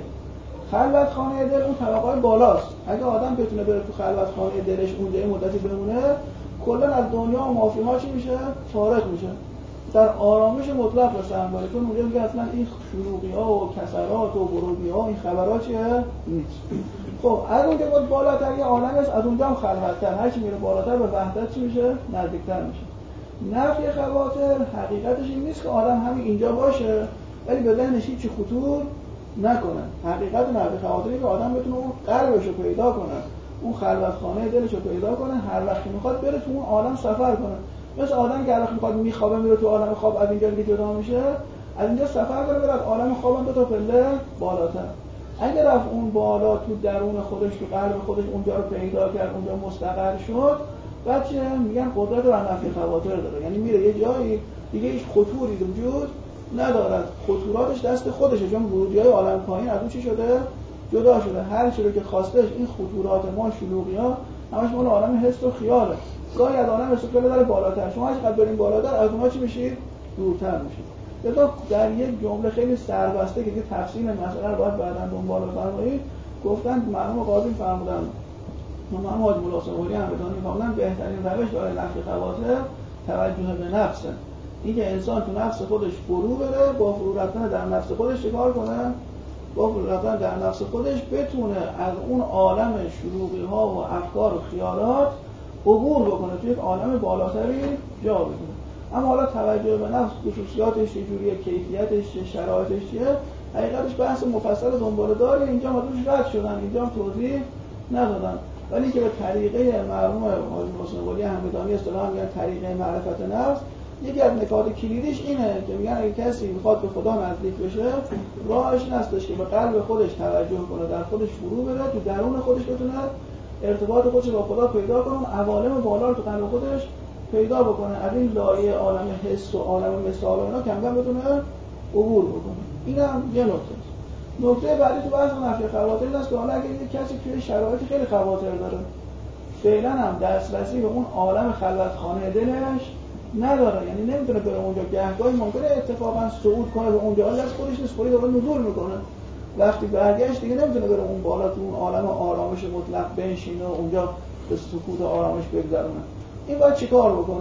خلوتخانه دل اون طبقه‌های بالاست. اگه آدم بتونه بره تو خلوتخانه دلش اونجا یه مدتی بمونه، کلا از دنیا و مافی‌ها چی میشه؟ فارغ میشه. در آرامش مطلق رسن باشه. چون اونجا دیگه اصلا این شلوغی‌ها و کسرات و غروبی‌ها این خبرات چیه؟ نیست. خب از اونجا بود بالاتر یه عالم است، از اونجا هم خلوت‌تر، هر چی میره بالاتر به وحدت چی میشه؟ نزدیک‌تر میشه. نفی خواطر حقیقتش این نیست که آدم همین اینجا باشه ولی به ذهنش هیچ خطور نکنه. حقیقت نفی خواطری که آدم بتونه اون قلبش رو پیدا کنه، اون خلوتخانه دلش رو پیدا کنه، هر وقت میخواد بره تو اون عالم سفر کنه. مثل آدم که هر وقت میخواد میخوابه میره تو عالم خواب، از اینجا دیگه جدا میشه، از اینجا سفر کنه بره از عالم خواب دو تا پله بالاتر. اگر رفت اون بالا تو درون خودش تو قلب خودش اونجا رو پیدا کرد، اونجا مستقر شد، بعد چه میگن قدرت بر نفی خواطر داره، یعنی میره یه جایی دیگه هیچ خطوری وجود ندارد، خطوراتش دست خودشه، چون ورودی‌های عالم پایین از اون چی شده؟ جدا شده. هر چیزی که خواستش این خطورات ما شلوغی‌ها همش مال عالم حس و خیاله. گاهی از عالم حس و خیال داره بالاتر، شما هر چقدر بریم بالاتر از اونها چی میشید؟ دورتر میشید. لذا در یک جمله خیلی سربسته که تفصیل مسئله رو باید بعداً دنبال بفرمایید، گفتن مرحوم قاضی فرمودن مرحوم حاج مولا صابری هم بدون می‌فهمن بهترین روش برای نفی خواطر توجه به نفسه. این که انسان تو نفس خودش فرو بره، با فرو رفتن در نفس خودش چیکار کنه؟ با فرو رفتن در نفس خودش بتونه از اون عالم شلوغی‌ها و افکار و خیالات عبور بکنه، توی یک عالم بالاتری جا بگیره. اما حالا توجه به نفس خصوصیاتش چجوریه، کیفیتش چیه، شرایطش چیه، حقیقتش بحث مفصل دنباله داره، اینجا ما توش رد شدن، اینجا توضیح ندادن. ولی که به طریقه مرحوم حاج مولا همدانی اصطلاحاً میگن طریقه معرفت نفس، یکی از نکات کلیدیش اینه که میگن اگه کسی میخواد به خدا نزدیک بشه، راهش این هستش که به قلب خودش توجه کنه، در خودش فرو بره، تو درون خودش بتونه ارتباط خودش با خدا پیدا کنه، عوالم بالا رو تو قلب خودش پیدا بکنه، از این لایه عالم حس و عالم مثال و اینا کم کم بتونه عبور بکنه. اینم یه نکته. نکته بعدی تو بحث نفی خواطر این است که حالا اگه کسی توی شرایط خیلی خواطر داره، فعلا هم دسترسی به اون عالم خلوتخانه دلش نداره، یعنی نمیتونه بره اونجا، گهگاهی ممکنه اتفاقا صعود کنه به اونجا، ولی از خودش نیست، خودی داره نزول میکنه، وقتی برگشت دیگه نمیتونه بره اون بالا تو اون عالم آرامش مطلق بنشینه و اونجا به سکوت آرامش بگذرونه. این باید چیکار بکنه؟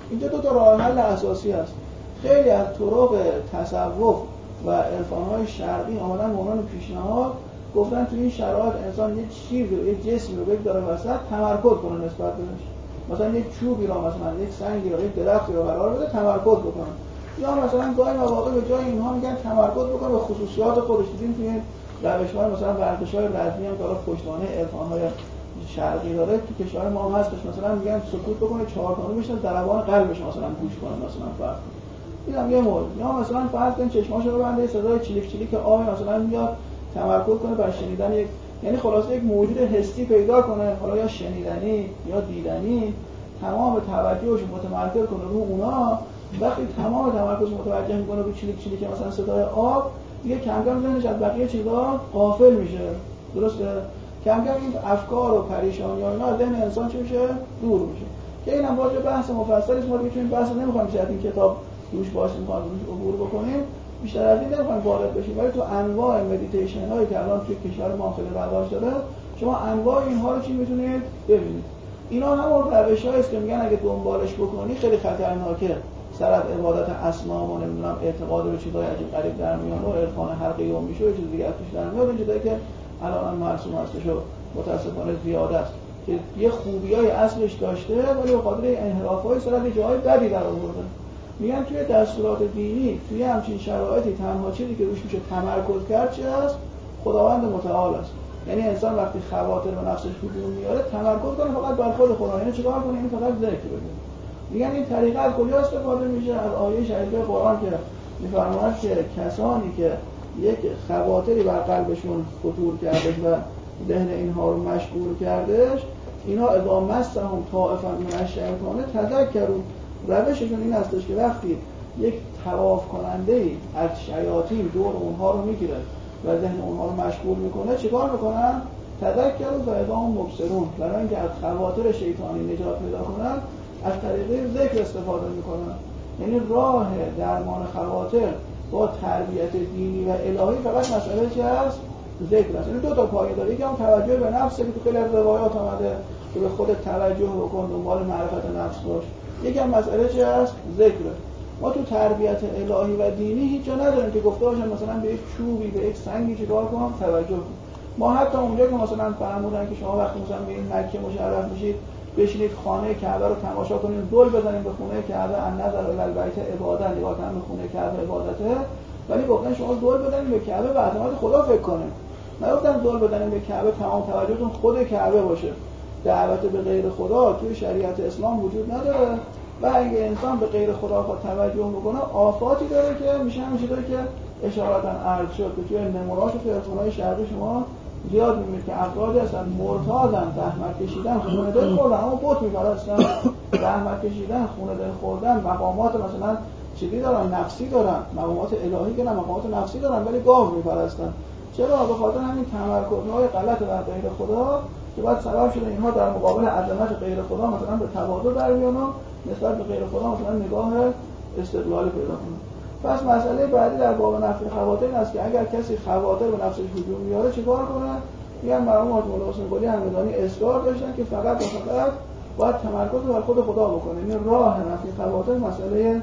اینجا دو تا راه حل اساسی هست. خیلی از طرق تصوف و عرفان‌های شرقی آمدن به عنوان پیشنهاد، گفتن تو این شرایط انسان یک چیزی رو، یک جسمی رو بگذاره وسط، تمرکز کنه نسبت بهش. مثلا یک چوبی رو، مثلا یک سنگی رو، یک درختی رو قرار بده تمرکز بکنه. یا مثلا گاهی مواقع به جای اینها میگن تمرکز بکنه به خصوصیات خودش. دیدیم توی روش‌های مثلا ورزش‌های رزمی هم که حالا پشتوانه عرفان‌های شرقی داره، تو کشور ما هم هستش. مثلا میگن سکوت بکنه، چهار تانو بشینه، ضربان قلبش مثلا گوش کنه، مثلا فرض کن. اینم یه مورد. یا مثلا فرض کن چشماشو رو بنده، صدای چلیک چلیک آب مثلا میاد، تمرکز کنه بر شنیدن یک، یعنی خلاصه یک موجود حسی پیدا کنه، حالا یا شنیدنی یا دیدنی، تمام توجهش متمرکز کنه رو اونا. وقتی تمام تمرکز متوجه میکنه رو چلیک چلیک مثلا صدای آب، دیگه کم کم ذهنش از بقیه چیزا غافل میشه. درسته؟ کم کم این افکار و پریشانی ها اینا از ذهن انسان چه میشه؟ دور میشه. که اینم باز بحث مفصلی است، ما دیگه چون این بحث نمیخوام بیشتر این کتاب روش باش میخوام روش عبور بکنیم، بیشتر از این نمیخوام وارد بشیم. ولی تو انواع مدیتیشن هایی که الان توی کشور ما خیلی رواج داره، شما انواع اینها رو چی میتونید ببینید. اینا همون روش‌هایی است که میگن اگه دنبالش بکنی خیلی خطرناکه. سر از عبادت اصنام و نمیدونم اعتقاد به چیزای عجیب غریب در میاد و عرفان حلقه‌ای و میشه و چیز دیگه ازش در میاد. این چیزایی که الان هم مرسوم هستش و متاسفانه زیاد است که یه خوبیای اصلش داشته ولی به خاطر انحراف‌های سر از جاهای بدی در آورده. میگن توی دستورات دینی توی همچین شرایطی تنها چیزی که روش میشه تمرکز کرد چی است؟ خداوند متعال است. یعنی انسان وقتی خواطر به نفسش هجوم میاره تمرکز کنه فقط بر خود خدا. یعنی چیکار کنه؟ یعنی فقط ذکر بگه. میگن این طریقه از کجا استفاده میشه؟ از آیه شریفه قرآن که میفرماید که کسانی که یک خواطری بر قلبشون خطور کردش و ذهن اینها رو مشغول کردش، اینا اذا مسهم طائفا من الشیاطین تذکروا، روششون این هستش که وقتی یک طواف کننده‌ای از شیاطین دور اونها رو میگیره و ذهن اونها رو مشغول میکنه، چیکار میکنن؟ تذکروا فاذا هم مبصرون. برای اینکه از خواطر شیطانی نجات پیدا کنن از طریق ذکر استفاده میکنن. یعنی راه درمان خواطر با تربیت دینی و الهی فقط مسئله چی است؟ ذکر است. یعنی دو تا پایه داره. یکی هم توجه به نفسه که تو خیلی از روایات آمده که به خودت توجه بکن، دنبال معرفت نفس باش. یکی هم مسئله چی است؟ ذکره. ما تو تربیت الهی و دینی هیچ جا نداریم که گفته باشن مثلا به یک چوبی، به یک سنگی چیکار کن؟ توجه کن. ما حتی اونجا که مثلا فرمودن که شما وقتی مثلا به این مکه مشرف میشید بشینید خانه کعبه رو تماشا کنید، دل بزنید به خونه کعبه، ان نظر الی البیت عبادت، نگاه کردن به خونه کعبه عبادته. ولی گفتن شما دل بزنید به کعبه به عظمت خدا فکر کنید. نگفتن دل بزنید به کعبه تمام توجهتون خود کعبه باشه. دعوت به غیر خدا توی شریعت اسلام وجود نداره و اگه انسان به غیر خدا خود توجه بکنه آفاتی داره که میشه همین چیزایی که اشاراتاً عرض شد که توی نمونه‌هاش توی عرفان‌های شرقی شما زیاد می‌بینید که افرادی هستن مرتاضن، زحمت کشیدن، خونه دل خوردن، اما بت می‌پرستن، زحمت کشیدن، خونه دل خوردن، مقامات مثلا چیزی دارن، نفسی دارن، مقامات الهی که نه مقامات نفسی دارن ولی گاو می‌پرستن. چرا؟ به خاطر همین تمرکزهای غلط بر غیر خدا که بعد سبب شده اینها در مقابل عظمت غیر خدا مثلا به تواضع در بیان و نسبت به غیر خدا مثلا نگاه استقلالی پیدا کنه. پس مسئله بعدی در باب نفی خواطر این است که اگر کسی خواطر به نفسش هجوم میاره چیکار کنه؟ میگن مرحوم مولا حسین قلی همدانی اصرار داشتن که فقط و فقط باید تمرکز بر خود خدا بکنه. این راه نفی خواطر مسئله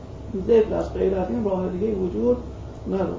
ذکر است، غیر از این راه دیگه وجود نداره.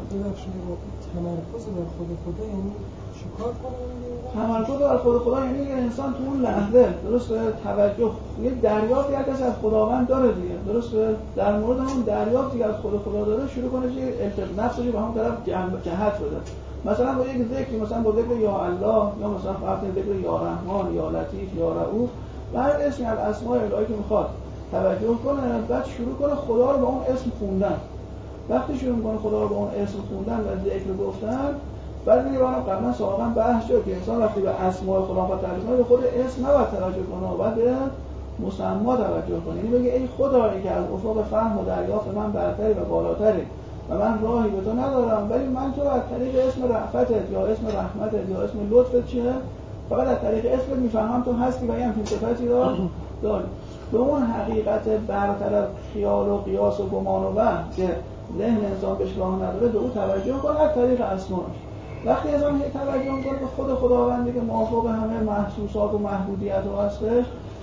تمرکز بر خود خدا یعنی چیکار کنه؟ تمرکز بر خود خدا یعنی که انسان تو اون لحظه درست توجه یه دریافتی هر کسی از خداوند داره دیگه، درست در مورد اون دریافتی که از خود خدا داره شروع کنه که التفات نفسش به همون طرف جهت بده. مثلا با یک ذکری، مثلا با ذکر یا الله یا مثلا فرض ذکر یا رحمان یا لطیف یا رؤوف، هر اسمی از اسماء الهی که میخواد توجه کنه بعد شروع کنه خدا رو با اون اسم خوندن. وقتی شروع کنه خدا رو با اون اسم خوندن و ذکر گفتن، بعد میگه وانا قبلا سابقا بحث شد که انسان وقتی به اسماء خدا خواهد تعریف کنه به خود اسم نباید توجه کنه و بعد به مسما توجه کنه. یعنی بگه ای خدایی که از افق فهم و دریافت من برتری و بالاتری و من راهی به تو ندارم، ولی من تو از طریق اسم رأفتت یا اسم رحمتت یا اسم لطفت چیه فقط از طریق اسمت میفهمم تو هستی و این صفاتی را داری. به اون حقیقت برتر از خیال و قیاس و گمان و وهم که ذهن انسان بهش راه نداره به او توجه کنه از طریق اسماش. وقتی انسان توجه کنه به خود خداوندی که موافق همه محسوسات و محدودیت ها هستش،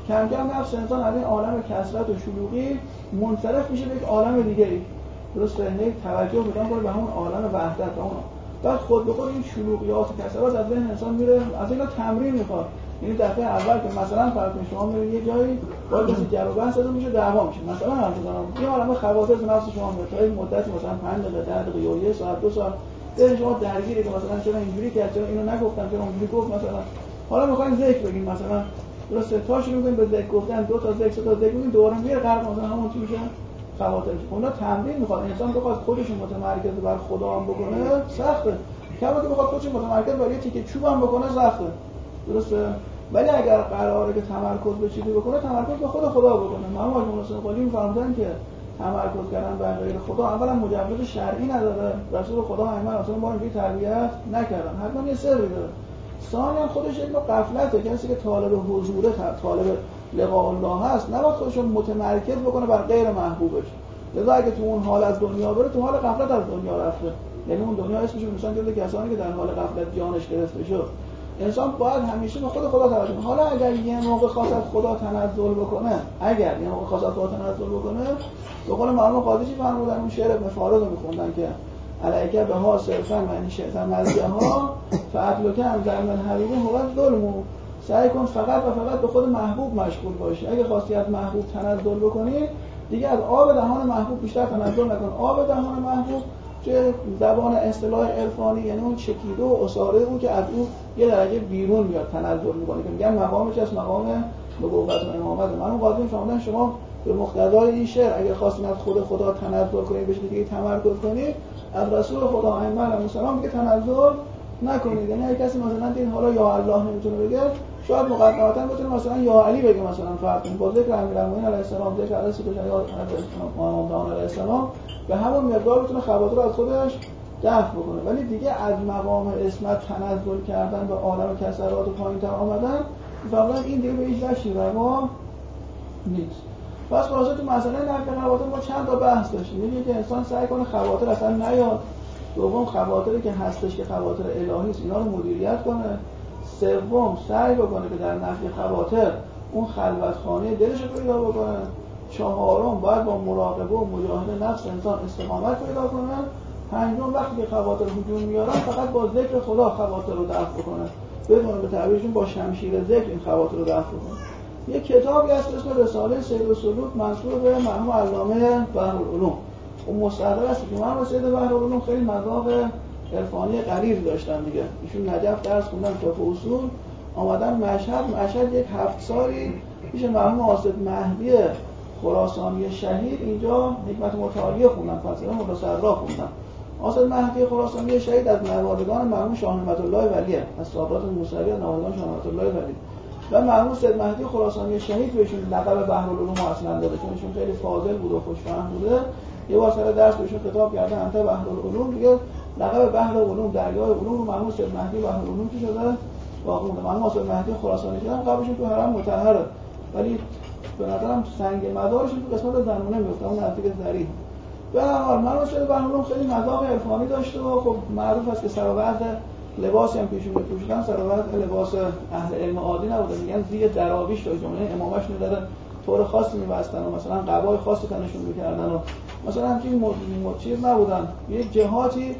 کم کم نفس انسان از این عالم کثرت و شلوغی منصرف میشه به یک عالم دیگه‌ای. درسته؟ هی توجه پیدا کنه به همون عالم وحدت و اون. بعد خود به خود این شلوغیات و کثرات از ذهن انسان میره، از اینا تمرین میخواد. یعنی دفعه اول که مثلا فرض کنید شما میرید یه جایی باید کسی جر و بحث داده میشه دعوا میشه، مثلا حرف بزنم یه عالمه خواطر تو نفس شما میاد تا یک مدتی مثلا پنج دقیقه ده دقیقه یا یه ساعت دو ساعت ذهن شما درگیره که مثلا چرا اینجوری کرد، چرا اینو نگفتم، چرا اونجوری گفت. مثلا حالا میخواین ذکر بگیم، مثلا درسته تا شروع کنیم به ذکر گفتن، دو تا ذکر سه تا ذکر بگیم دوباره میره غرق مثلا همون چی میشه خواطر. اونا تمرین میخواد. انسان بخواد خودش متمرکز بر خدا هم بکنه سخته، کما که بخواد خودش متمرکز بر یه تیکه چوب هم بکنه سخته. درسته؟ ولی اگر قراره که تمرکز به چیزی بکنه، تمرکز به خود خدا بکنه. ما حاج محسن خالی می‌فهمدن که تمرکز کردن بر غیر خدا اولا مجوز شرعی نداره، رسول خدا همین اصلا ما رو اینجوری تربیت نکردن، حتما یه سری داره. ثانیاً خودش یک نوع غفلته، کسی که طالب حضوره، طالب لقاء الله هست، نباید خودش رو متمرکز بکنه بر غیر محبوبش. لذا اگه تو اون حال از دنیا بره، تو حال غفلت از دنیا رفته. یعنی اون دنیا اسمش رو میشن جز کسانی که در حال غفلت جانش گرفته شد. انسان باید همیشه به خود خدا توجه کنه. حالا اگر یه موقع خواست از خدا تنزل بکنه، اگر یه موقع خواست از خدا تنزل بکنه، به قول مرحوم قاضی چی فرمودن؟ اون شعر ابن فارض رو می‌خوندن که علیک به ها صرفا من شیطان ملجها فعدلک هم زمن حبیب هو ظلم. سعی کن فقط و فقط به خود محبوب مشغول باشی. اگه خواستی از محبوب تنزل بکنی، دیگه از آب دهان محبوب بیشتر تنزل نکن. آب دهان محبوب چه زبان اصطلاح عرفانی، یعنی اون چکیده و اصاره اون که از اون یه درجه بیرون میاد تنزل میکنه، که میگن مقامش از مقام نبوت و امامت. من اون قاضی فرمودن شما به مقتضای این شعر اگه خواستین از خود خدا تنزل کنید، بشه دیگه تمرکز کنید، از رسول خدا ائمه علیهم السلام دیگه تنزل نکنید. یعنی اگه کسی مثلا دین حالا یا الله نمیتونه بگه، شاید مقدمتا بتونه مثلا یا علی بگه، مثلا فرض کنید با ذکر امیرالمومنین علیه السلام، ذکر علیه السلام علیه السلام به همون مقدار بتونه خواطر از خودش دفع بکنه. ولی دیگه از مقام اسمت تنزل کردن به عالم کثرات و پایین‌تر آمدن، واقعا این دیگه به هیچ وجهی روا نیست. پس خلاصه تو مسئله نفی خواطر ما چند تا بحث داشتیم. یکی که انسان سعی کنه خواطر اصلا نیاد، دوم خواطری که هستش که خواطر الهی است اینا رو مدیریت کنه، سوم سعی بکنه که در نفی خواطر اون خلوتخانه دلش رو پیدا بکنه، چهارم باید با مراقبه و مجاهده نفس انسان استقامت پیدا کنه، پنجم وقتی که خواطر هجوم میارن فقط با ذکر خدا خواطر رو دفع کنه، بدون به تعبیرشون با شمشیر ذکر این خواطر رو دفع کنه. یک کتابی هست اسم رساله سیر و سلوک منسوب به مرحوم علامه بحرالعلوم. اون مستحضر است که مرحوم سید بحرالعلوم خیلی مذاق عرفانی غریب داشتن دیگه. ایشون نجف درس خوندن فقه اصول، آمدن مشهد، مشهد یک هفت سالی پیش مرحوم حاسد مهدی خراسانی شهید اینجا حکمت متعالیه خوندن، فلسفه مولا صدرا خوندن. حاسد مهدی خراسانی شهید از نوادگان مرحوم شاه نعمت الله ولیه، از صحابات موسوی از نوادگان شاه نعمت الله ولی. و مرحوم سید مهدی خراسانی شهید بهشون لقب بحرالعلوم اصلا داده، چون ایشون خیلی فاضل بود و خوشفهم بوده. یه بار سر درس بهشون خطاب کردن انت بحرالعلوم، دیگه لقب بحرالعلوم دریای علوم رو مرحوم سید مهدی بحرالعلوم چی شده؟ واقعا مرحوم سید مهدی خراسانی شدن، قبلشون تو حرم مطهره، ولی به نظرم سنگ مدارشون تو قسمت زنونه میفته، اون نزدیک ذریح. به هر حال مرحوم سید بحرالعلوم خیلی مذاق عرفانی داشته و خب معروف است که سر و بعض لباسی هم که ایشون می‌پوشیدن سر و بعض لباس اهل علم عادی نبوده، میگن زیر دراویش تا جمله امامش می‌دادن طور خاصی می‌بستن و مثلا قبای خاصی تنشون می‌کردن و مثلا همچین چیز نبودن. یک جهاتی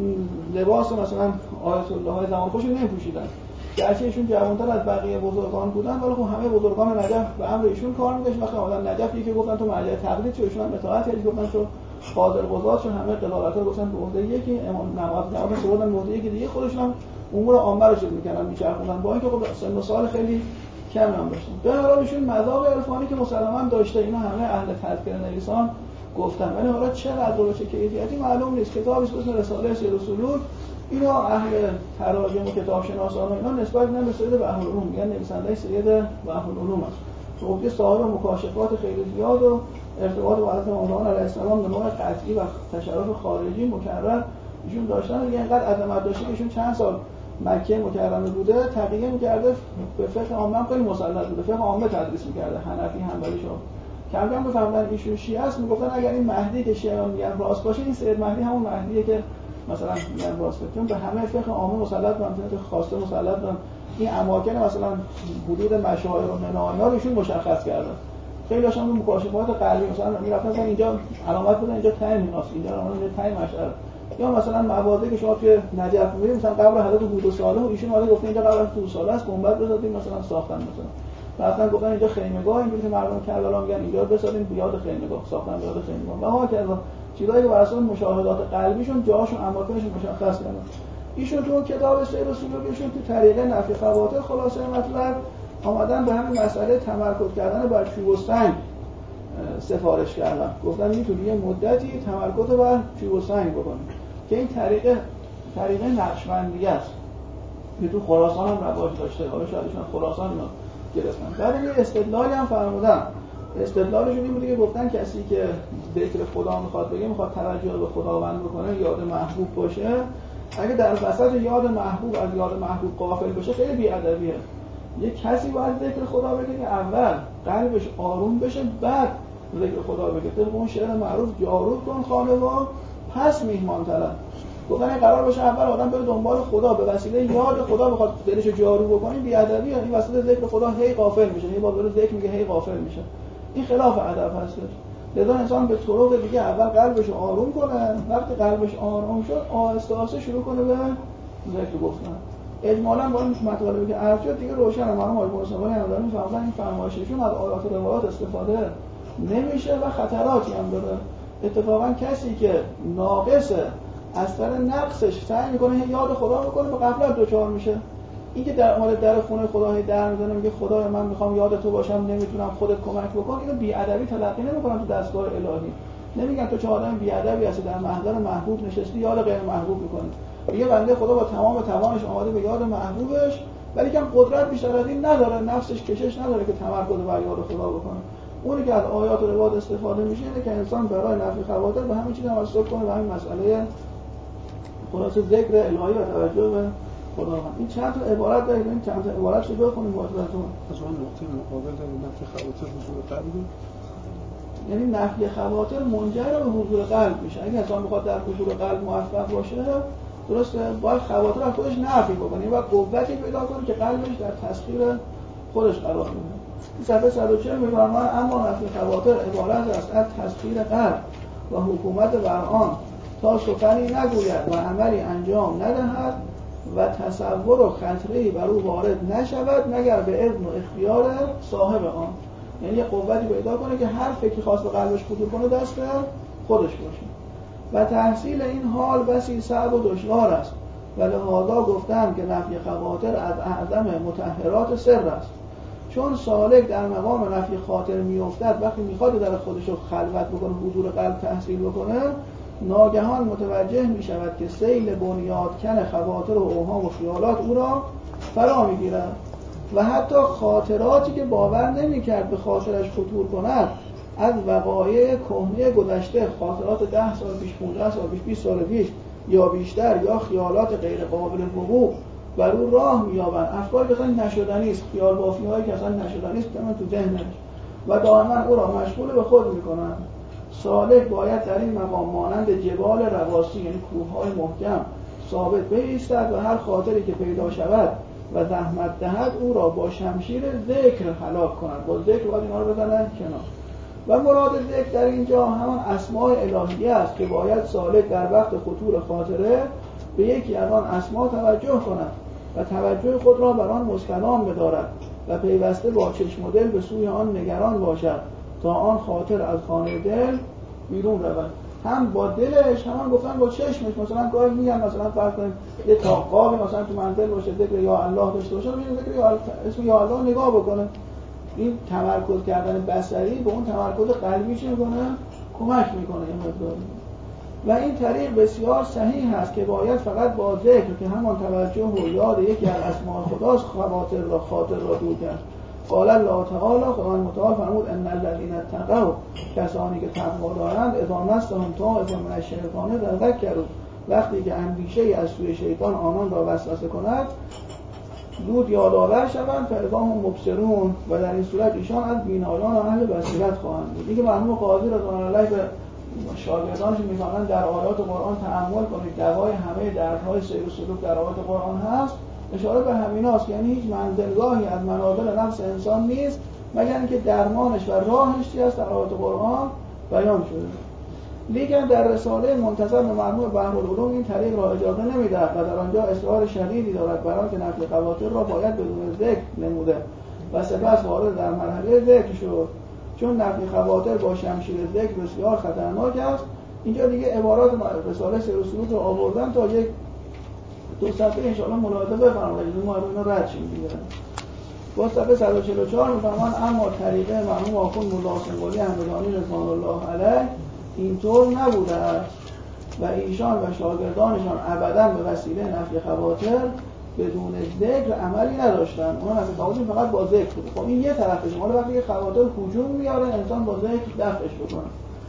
لباس مثلا آیت الله های زمان خوش نمی‌پوشیدن، گرچه ایشون جوان‌تر از بقیه بزرگان بودن، ولی خب همه بزرگان نجف به امر ایشون کار می‌کردن. وقتی اومدن نجف یکی گفتن تو مرجع تقلید شو، ایشون هم اطاعت کردن، گفتن تو قاضی قضات، چون همه قضاوت‌ها گفتن به عهده یکی، امام نماز نماز سوادن به عهده یکی دیگه، خودشون هم امور عامه رو شروع می‌کردن می‌چرخوندن، با اینکه خب سن و سال خیلی کم هم داشتن. به هر حال ایشون مذاق عرفانی که مسلماً داشته، اینا همه اهل تذکره نویسان گفتن، ولی حالا چقدر و چه کیفیتی معلوم نیست. کتابی اسم رساله سیر و سلوک، اینا اهل تراجم و کتاب شناسان و اینا نسبت میدن به سید بحرالعلوم، میگن نویسنده سید بحرالعلوم است. خب صاحب مکاشفات خیلی زیاد و ارتباط با حضرت مولانا علیه السلام به نوع قطعی و تشرف خارجی مکرر ایشون داشتن. دیگه اینقدر عظمت داشته که ایشون چند سال مکه مکرمه بوده، تقیه می‌کرده به فقه عامه خیلی مسلط بوده، فقه عامه تدریس می‌کرده، حنفی حنبلی شو. کم کم بفهمدن ایشون شیعه است، میگفتن اگر این مهدی که شیعیان میگن راست باشه، این سید مهدی همون مهدیه که مثلا میگن واسطه، چون به همه فقه عامه مسلط بودن، فقه خاصه مسلط بودن، این اماکن مثلا حدود مشاعر و منایا رو ایشون مشخص کردن. خیلی هاشون رو مکاشفات قلبی مثلا میرفتن مثلا اینجا علامت بزنن اینجا ته میناس، اینجا علامت اینجا ته مشعر، یا مثلا مواضعی که شما توی نجف می‌بینید مثلا قبر حضرت هود و صالح و ایشون اومده گفته اینجا قبر حضرت هود و صالح است، گنبد بسازید مثلا ساختن، مثلا رفتن گفتن اینجا خیمه‌گاه، اینجوری که مردم کربلا میگن اینجا بسازید بیاد خیمه‌گاه، ساختن بیاد خیمه‌گاه و ها کذا چیزایی که بر اساس مشاهدات قلبیشون جاهاشون اماکنشون مشخص کردن. ایشون تو کتاب سیر و سلوکشون تو طریقه نفی خواطر خلاصه مطلب آمدن به همین مسئله تمرکز کردن بر چوب و سنگ سفارش کردن. گفتن میتونی یه مدتی تمرکز بر چوب و سنگ بکنی که این طریقه طریقه نقشبندی است که تو خراسان هم رواج داشته. حالا شاید ایشون خراسان اینا گرفتن. بعد یه استدلالی هم فرمودن. استدلالشون این بوده که گفتن کسی که ذکر خدا میخواد بگه، میخواد توجه به خداوند بکنه، یاد محبوب باشه، اگه در وسط یاد محبوب از یاد محبوب غافل بشه خیلی بی‌ادبیه. یه کسی باید ذکر خدا بگه که اول قلبش آروم بشه بعد ذکر خدا بگه. طبق اون شعر معروف جارود کن خانه و پس میهمان طلب. گفتن قرار باشه اول آدم بره دنبال خدا، به وسیله یاد خدا بخواد دلش جارو بکنه، بی‌ادبیه. این وسط ذکر خدا هی غافل میشه، هی با ذکر میگه هی غافل میشه. این خلاف ادب هست. لذا انسان به طرق دیگه اول قلبش رو آروم کنه، وقتی قلبش آروم شد آهسته آهسته شروع کنه به ذکر گفتن. اجمالاً با این مطالبی که عرض شد دیگه روشنه. ما مال مصطفی هم داریم فهمیدن این فرمایششون از آیات و روایات استفاده نمیشه و خطراتی هم داره. اتفاقاً کسی که ناقصه از سر نقصش سعی میکنه یاد خدا بکنه به غفلت دچار میشه. این که در مورد در خونه خدای در میزنه میگه خدای من میخوام یاد تو باشم نمیتونم، خودت کمک بکن، اینو بی‌ادبی تلقی نمیکنن تو دستگاه الهی. نمیگن تو چه آدم بی‌ادبی هستی در محضر محبوب نشستی یاد غیر محبوب میکنی. یه بنده خدا با تمام توانش آماده به یاد محبوبش ولی که قدرت بیشتر از این نداره، نفسش کشش نداره که تمرکز بر یاد خدا بکنه. اونی که از آیات و روایات استفاده میشه اینه که انسان برای نفی خواطر به همین چیز توسل کنه، به همین مسئله خلاص ذکر الهی و توجه به خداوند. این چند تا عبارت داریم، این چند تا عبارت رو بخونیم واسهتون. مثلا نقطه مقابل داریم نفی خواطر حضور قلب. یعنی نفی خواطر منجر به حضور قلب میشه. اگه انسان بخواد در حضور قلب موفق باشه درسته باید خواطر از خودش نفی بکنه و قوتی پیدا کنه که قلبش در تسخیر خودش قرار بگیره. این صفحه صد و چهل میگه اما نفی خواطر عبارت است از تسخیر قلب و حکومت بر آن تا سخنی نگوید و عملی انجام ندهد و تصور و خطری بر او وارد نشود مگر به اذن و اختیار صاحب آن. یعنی یه قوتی پیدا کنه که هر فکری خاص به قلبش خطور کنه دست خودش باشه. و تحصیل این حال بسی صعب و دشوار است و لهذا گفتم که نفی خواطر از اعظم مطهرات سر است. چون سالک در مقام نفی خاطر میافتد وقتی میخواد در خودش رو خلوت بکنه، حضور قلب تحصیل بکنه، ناگهان متوجه میشود که سیل بنیادکن خواطر و اوهام و خیالات او را فرا میگیرد و حتی خاطراتی که باور نمیکرد به خاطرش خطور کند از وقایع کهنه گذشته، خاطرات ده سال پیش، پانزده سال پیش، بیست سال پیش یا بیشتر، یا خیالات غیر قابل وقوع بر او راه می‌یابند. افکاری که اصلا نشدنی است، خیال بافی‌هایی که اصلا نشدنی است تمام تو ذهنش و دائما او را مشغول به خود می‌کنند. سالک باید در این مقام مانند جبال رواسی، یعنی کوه‌های محکم ثابت بایستد و هر خاطری که پیدا شود و زحمت دهد او را با شمشیر ذکر هلاک کند. با ذکر باید اینا رو بزنن کنار. و مراد ذکر در اینجا همان اسماء الهیه است که باید سالک در وقت خطور خاطره به یکی از آن اسما توجه کند و توجه خود را بر آن مستدام بدارد و پیوسته با چشم و دل به سوی آن نگران باشد تا آن خاطر از خانه دل بیرون رود. هم با دلش هم, هم گفتن با چشمش. مثلا گاهی میگن مثلا فرض کنید یه تاقابی مثلا تو منزل باشه ذکر یا الله داشته باشه، میگن ذکر یا اسم یا الله نگاه بکنه. این تمرکز کردن بصری به اون تمرکز قلبی چه میکنه؟ کمک میکنه این مقدار. و این طریق بسیار صحیح است که باید فقط با ذکر که همان توجه و یاد یکی از اسماء خداست خواطر را خاطر را دور کرد. قال الله تعالی، خداوند متعال فرمود ان الذين اتقوا، کسانی که تقوا دارند، اذا مسهم طائف من الشیطان تذکروا، وقتی که اندیشه از سوی شیطان آنان را وسوسه کند زود یادآور شوند فاذا هم مبصرون، و در این صورت ایشان از بینایان و اهل بصیرت خواهند بود. دیگه مرحوم قاضی رضوان الله به شاگردانش میفرمایند در آیات قرآن تأمل کنید، دوای همه دردهای سیر و سلوک در آیات قرآن هست. اشاره به همیناست، یعنی هیچ منزلگاهی از منازل نفس انسان نیست مگر اینکه درمانش و راهش چی است در آیات قرآن بیان شده. لیکن در رساله منتسب به مرحوم بحرالعلوم این طریق را اجازه نمیدهد و در آنجا اصرار شدیدی دارد بر آنکه نفی خواطر را باید بدون ذکر نموده و سپس وارد در مرحله ذکر شد، چون نفی خواطر با شمشیر ذکر بسیار خطرناک است. اینجا دیگه عبارات رساله سیر و سلوک رو آوردن تا یک دو صفحه انشاءالله ملاحظه بفرمایید ما اینا رد شیم دیگه. با صفحه صد و چهل و چهار میفرمان اما طریقه مرحوم آخوند ملا حسین قلی همدانی رضوان الله علیه اینطور نبوده است و ایشان و شاگردانشان ابدا به وسیله نفی خواطر بدون ذکر عملی نداشتن. اونا نفی خواطر فقط با ذکر بود. خب این یه طرفش، حالا وقتی که خواطر هجوم میاره انسان با ذکر دفعش بکنه.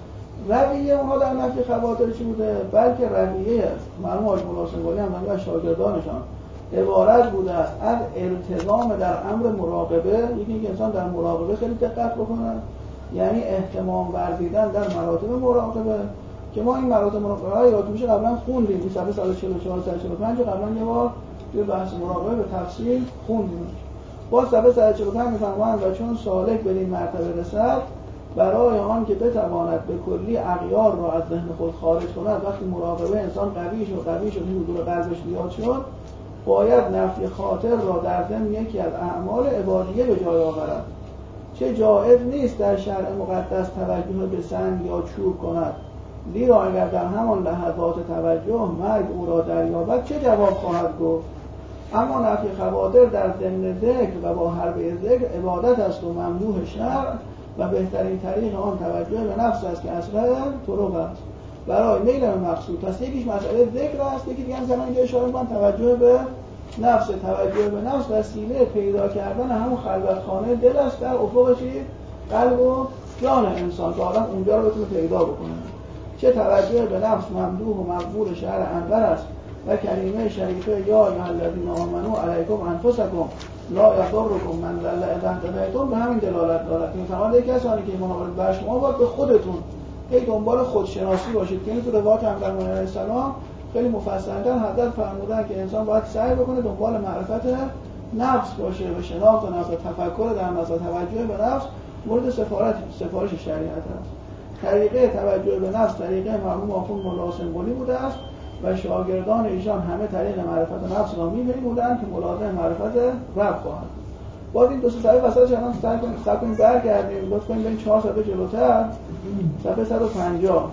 رویه اونها در نفی خواطر چی بوده؟ بلکه رویه مرحوم حاج مولا حسین قلی همدانی و شاگردانشان عبارت بوده است از التزام در امر مراقبه. یکی اینکه انسان در مراقبه خیلی دقت بکنه، یعنی اهتمام ورزیدن در مراتب مراقبه که ما این مراتب مراقبه ها یادتون میشه قبلا خوندیم. این صفحه صد و چهل و چهار تا صد و چهل و پنج قبلا یه بار توی بحث مراقبه به تفصیل خوندیم. با صفحه صد و چهل و پنج میفرمایند و چون سالک به این مرتبه رسد برای آن که بتواند به کلی اغیار را از ذهن خود خارج کند، وقتی مراقبه انسان قوی شد قوی شد حضور قلبش زیاد شد، باید نفی خاطر را در ضمن یکی از اعمال عبادیه به جای آورد. چه جایز نیست در شرع مقدس توجه به سنگ یا چوب کند، زیرا اگر در همان لحظات توجه مرگ او را دریابد چه جواب خواهد گفت؟ اما نفی خواطر در ضمن ذکر و با حربه ذکر عبادت است و ممدوح شرع و بهترین طریق آن توجه به نفس است که اصلا طرق است برای میل مقصود. پس یکیش مسئله ذکر است، یکی دیگه هم زمان اینجا اشاره می‌کنم توجه به نفس. توجه به نفس وسیله پیدا کردن همون خلوتخانه دل است در افق چی؟ قلب و جان انسان که آدم اونجا رو بتونه پیدا بکنه. چه توجه به نفس ممدوح و مقبول شرع انور است و کلمه شریفه یا ایها الذین آمنوا علیکم انفسکم لا یضرکم من ضل اذا اهتدیتم به همین دلالت دارد. می‌فرماید یک کسانی که ایمان آورید بر شما باید به خودتون هی دنبال خودشناسی باشید. که تو روایت پیامبر علیه السلام خیلی مفصل‌تر حضرت فرمودن که انسان باید سعی بکنه دنبال معرفت نفس باشه و شناخت نفس و تفکر در نفس و توجه به نفس مورد سفارت سفارش شریعت است. طریقه توجه به نفس طریقه مرحوم آخوند ملا حسین قلی بوده است و شاگردان ایشان همه طریق معرفت نفس را می‌پیمودند که ملازم معرفت رب خواهد. باز این دو سه صفحه وسط چنان سعی کنیم سعی کنیم برگردیم لطف کنیم بریم چهار صفحه جلوتر صفحه صد و پنجاه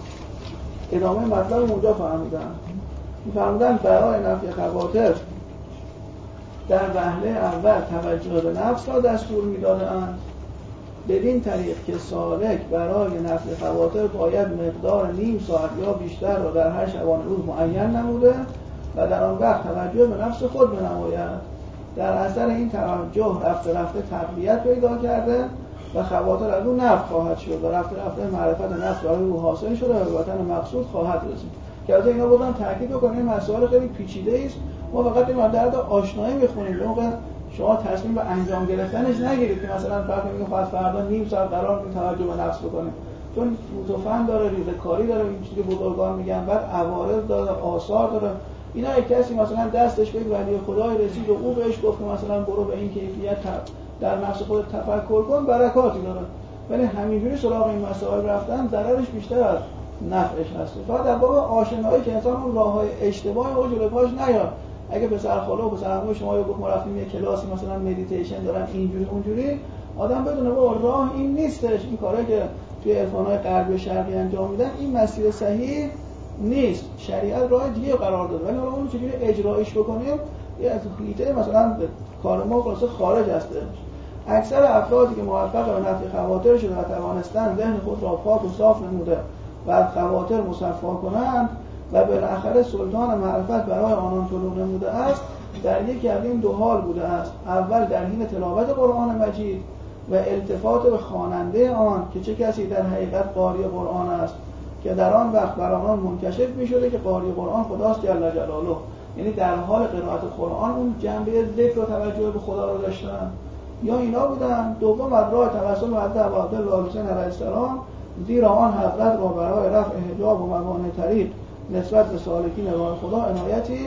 ادامه مطلب اونجا فهمیدن. می‌فرمودن برای نفی خواطر در وهله اول توجه به نفس را دستور می‌دادند. بدین طریق که سالک برای نفی خواطر باید مقدار نیم ساعت یا بیشتر را در هر شبانه روز معین نموده و در آن وقت توجه به نفس خود بنماید. در اثر این توجه رفته رفته تقویت پیدا کرده و خواطر از اون نفی خواهد شد و رفته رفته معرفت نفس برای او حاصل شده و به وطن مقصود خواهد رسید. که از اینا بودم تاکید بکنم این مسائل خیلی پیچیده است. ما فقط این مدرد آشنایی می‌خونیم. به موقع شما تصمیم به انجام گرفتنش نگیرید که مثلا فرض کنید خواهد فردا نیم ساعت قرار می توجه به نفس بکنه، چون فوتوفن داره، ریزه‌کاری داره، این چیزی که بزرگان میگن، بعد عوارض داره، آثار داره. اینا یک کسی مثلا دستش به ولی خدای رسید و او بهش گفت مثلا برو به این کیفیت در نفس خودت تفکر کن، برکاتی داره. ولی همینجوری سراغ این مسائل رفتن ضررش بیشتر از نفعش هست. فقط در باب آشنایی که انسان اون راههای اشتباهی رو جلوی پاش نیاد. اگه پسر خاله و پسر عمو شما یا گفت ما رفتیم یه کلاسی مثلا مدیتیشن دارن اینجوری اونجوری، آدم بدونه با راه این نیستش. این کارا که توی عرفان‌های غربی و شرقی انجام میدن این مسیر صحیح نیست. شریعت راه دیگه قرار داده، ولی حالا اون چجوری اجرایش بکنیم یه از حیطه مثلا کار ما خلاص خارج هستش. اکثر افرادی که موفق به نفی خواطر شده و توانستن ذهن خود را پاک و صاف نموده و از خواطر مصفا کنند و بالاخره سلطان معرفت برای آنان طلوع نموده است، در یکی از این دو حال بوده است. اول در حین تلاوت قرآن مجید و التفات به خواننده آن که چه کسی در حقیقت قاری قرآن است، که در آن وقت بر آنان منکشف می‌شده که قاری قرآن خداست جل جلاله. یعنی در حال قرائت قرآن اون جنبه ذکر و توجه به خدا رو داشتن. یا اینا بودن دوم از راه توسل به حضرت ابوعبدالله حسین علیه السلام، زیرا آن حضرت را برای رفع حجاب و موانع طریق نسبت به سالکین راه خدا عنایتی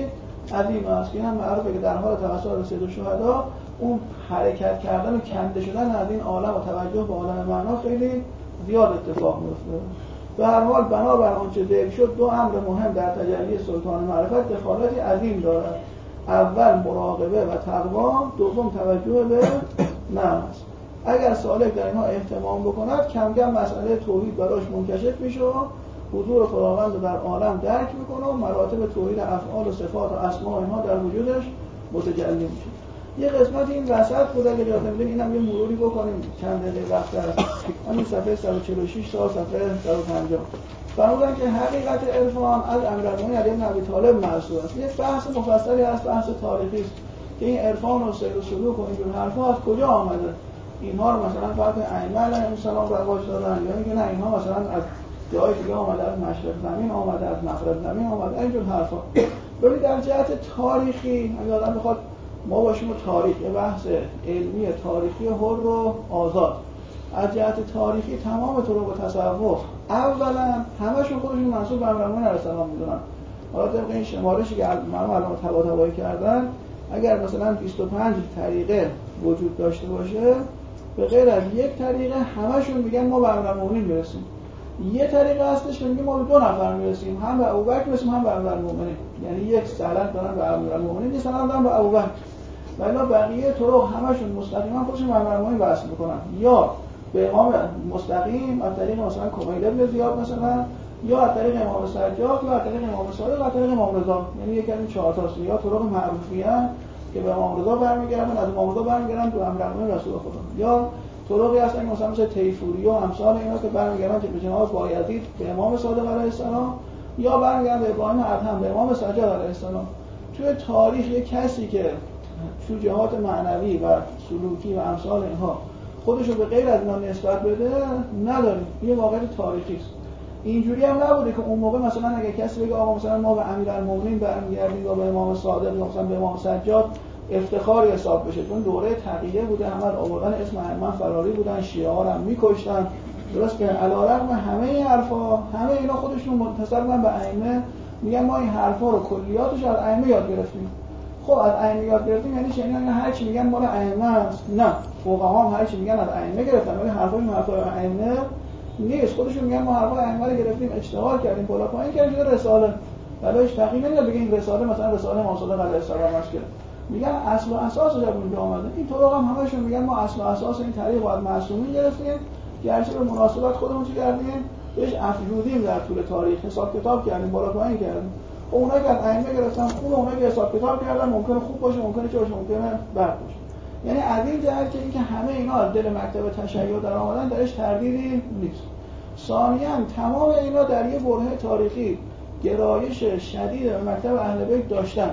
عظیم است. این هم معروفه که در حال توسل سید الشهدا اون حرکت کردن و کنده شدن از این عالم و توجه به عالم معنا خیلی زیاد اتفاق میفته. به هر حال بنابر آنچه ذکر شد دو امر مهم در تجلی سلطان معرفت دخالتی عظیم دارد. اول مراقبه و تقوا، دوم توجه به نفس. اگر سالک در اینها اهتمام بکند کم کم مسئله توحید براش منکشف میشه و حضور خداوند در عالم درک میکنه و مراتب توحید افعال و صفات و اسما اینها در وجودش متجلی میشه. یه قسمت این وسط بود اگه اجازه بدین اینم یه مروری بکنیم چند دقیقه وقت هست. همین صفحه صد و چهل و شش تا صفحه صد و پنجاه. فرمودن که حقیقت عرفان از امیرالمومنین علی بن ابی طالب مرسول است. یه بحث مفصلی هست، بحث تاریخی است که این عرفان و سیر و سلوک و اینجور حرفا از کجا آمده. اینها رو مثلا فرق ائمه علیهم السلام رواج دادن یا اینکه نه اینها مثلا از جای دیگه آمده، از مشرق زمین آمده، از مغرب زمین آمده، اینجور حرفا. ولی در جهت تاریخی اگه آدم بخواد ما باشیم و تاریخ یه بحث علمی تاریخی حر و آزاد، از جهت تاریخی تمام طرق تصوف اولا همشون خودشون منسوب به امیرالمومنین علیه السلام میدونن. حالا طبق این شمارشی که من الان تبا تبایی کردن اگر مثلا بیست و پنج طریقه وجود داشته باشه به غیر از یک طریقه همشون میگن ما به امیرالمومنین میرسیم. یه طریقه هستش که میگه ما به دو نفر میرسیم، هم به ابوبکر میرسیم هم به امیرالمومنین. یعنی یک سند دارن به امیرالمومنین، یک سند دارن به ابوبکر. ولی بقیه طرق همشون مستقیما خودشون به امیرالمومنین وصل میکنن، یا به امام مستقیم از طریق مثلا کمیل ابن زیاد مثلا، یا از طریق امام سجاد، یا از طریق امام صادق، یا از طریق امام رضا. یعنی یک از این چهار تاست. یا طرق معروفی ان که به امام رضا برمیگردن، از امام رضا برمیگردن به امیرالمومنین رسول خدا، یا طرقی هستن مثلا مثل تیفوری و امثال اینا که برمیگردن که به جناب بایزید به امام صادق علیه السلام، یا برمیگردن به ابراهیم ادهم به امام سجاد علیه السلام. توی تاریخ یک کسی که تو جهات معنوی و سلوکی و امثال اینها خودش رو به غیر از اینا نسبت بده نداریم. یه واقعیت تاریخی است. اینجوری هم نبوده که اون موقع مثلا اگه کسی بگه آقا مثلا ما به امیرالمومنین برمیگردیم یا به امام صادق یا مثلا به امام سجاد افتخاری حساب بشه، چون دوره تقیه بوده، همه آوردن اسم ائمه فراری بودن، شیعه ها هم می‌کشتن. درست که علیرغم همه این حرفا همه اینا خودشون منتسب به ائمه میگن ما این حرفا رو کلیاتش از ائمه یاد گرفتیم. خب از ائمه یاد گرفتیم یعنی چی؟ یعنی هر چی میگن مال ائمه است؟ نه، فقها هم هر چی میگن از ائمه گرفتن، ولی حرفای حرفای ائمه نیست. خودشون میگن ما حرفای ائمه رو گرفتیم، اجتهاد کردیم، بالا پایین کردیم، رساله. بلاش تقییم نمیاد بگه این رساله مثلا رساله امام صادق علیه السلام است که میگن اصل و اساسش از اونجا اومده. این طرق هم همشون میگن ما اصل و اساس این طریق رو از معصومین گرفتیم، گرچه به مناسبت خودمون چی کردیم؟ بهش افزودیم، در طول تاریخ حساب کتاب کردیم، بالا پایین کردیم. اونایی که از ائمه گرفتن خوبه، اونایی که حساب کتاب کردن ممکنه خوب باشه، ممکنه چه باشه، ممکنه بد باشه. یعنی از این جهت که اینکه همه اینا از دل مکتب تشیع در آمدن درش تردیدی نیست. ثانیاً تمام اینا در یه برهه تاریخی گرایش شدید به مکتب اهل بیت داشتن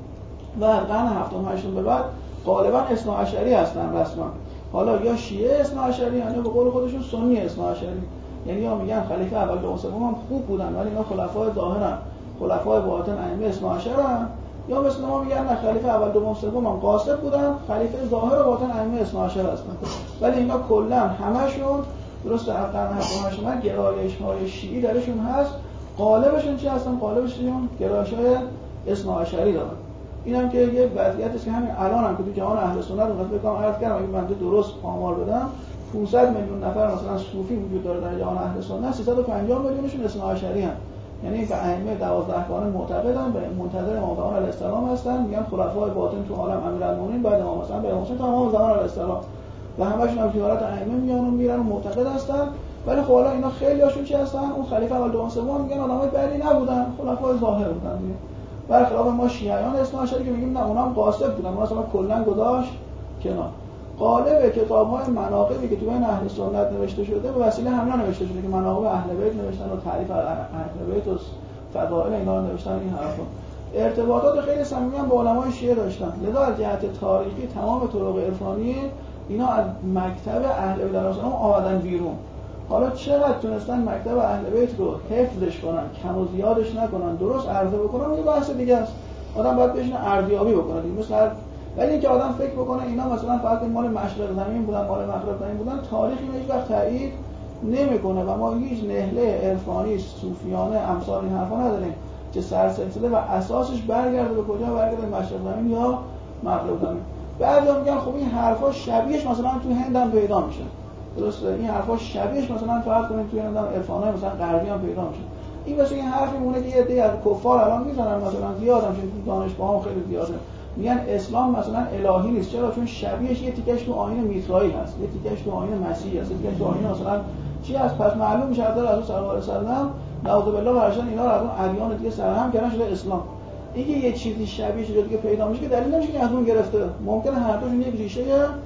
و از قرن هفتم هشتم به بعد غالبا اثناعشری هستن رسما. حالا یا شیعه اثناعشری یا به قول خودشون سنی اثناعشری. یعنی یا میگن خلیفه اول دوم سوم هم خوب بودن ولی اینا خلفای ظاهرن، خلفای باطن ائمه اثناعشرن، یا مثل ما میگن نه خلیفه اول دوم سوم هم قاصد بودن، خلیفه ظاهر و باطن ائمه اثناعشر هستن. ولی اینا کلا همشون درست در قرن هفتم هشتم گرایش‌های شیعی درشون هست. غالبشون چی هستن؟ غالبشون گرایش‌های اثناعشری دارن. اینم که یه وضعیتی است که همین الان هم که تو جهان اهل سنت رو بگم عرض کردم اگه من درست آمار بدم پانصد میلیون نفر مثلا صوفی وجود داره در جهان اهل سنت، سیصد و پنجاه میلیونشون اثناعشری هستن. یعنی به ائمه دوازده گانه معتقدن، به منتظر امام علیه السلام هستن، میگن خلفای باطن تو عالم امیرالمومنین بعد امام حسن به امام حسین تمام زمان علیه السلام و همشون هم زیارت ائمه میان و میرن و معتقد هستن. ولی خب حالا اینا خیلی هاشون چی هستن؟ اون خلیفه اول دوم سوم میگن آدمای بدی نبودن، خلفای ظاهر بودن دیگه. برخلاف ما شیعیان اثناعشری که میگیم نه اونام قاصد بودن، اونها اصلا کلا گذاشت کنار. غالب کتاب‌های مناقبی که تو این اهل سنت نوشته شده به وسیله همین نوشته شده که مناقب اهل بیت نوشتن و تعریف اهل بیت و فضائل اینا نوشتن. این حرفا ارتباطات خیلی صمیمی با علمای شیعه داشتن. لذا از جهت تاریخی تمام طرق عرفانی اینا از مکتب اهل بیت در اصلا آمدن بیرون. حالا چقدر تونستن مکتب اهل بیت رو حفظش کنن، کم و زیادش نکنن، درست عرضه بکنن، یه بحث دیگه است. آدم باید بهش ارزیابی بکنه دیگه. مثلا ولی اینکه آدم فکر بکنه اینا مثلا فقط مال مشرق زمین بودن، مال مغرب زمین بودن، تاریخ اینو هیچ وقت تایید نمیکنه و ما هیچ نهله عرفانی صوفیانه امثال این حرفا نداریم. که سرسلسله و اساسش برگرده به کجا؟ برگرده به مشرق زمین یا مغرب زمین. بعضیا میگن خب این حرفا شبیهش مثلا تو هند هم پیدا میشه. درسته؟ این حرفا شبیهش مثلا فرض کنیم توی هند هم عرفانای مثلا غربی هم پیدا میشه. این واسه این حرفی مونه که یه عده از کفار الان میزنن، مثلا زیاد هم چون دانشگاه هم خیلی زیاده، میگن اسلام مثلا الهی نیست. چرا؟ چون شبیهش یه تیکش تو آیین میترائیل هست، یه تیکش تو آیین مسیح هست، یه تیکش تو آیین مثلا چی هست. پس معلوم میشه حضرت رسول صلی الله علیه و سلم نعوذ بالله ورشن اینا رو از اون ادیان دیگه سرهم کردن شده اسلام. اینکه یه چیزی شبیه شده دیگه پیدا میشه که دلیل نمیشه که از اون گرفته. ممکنه هر دوشون یک ریشه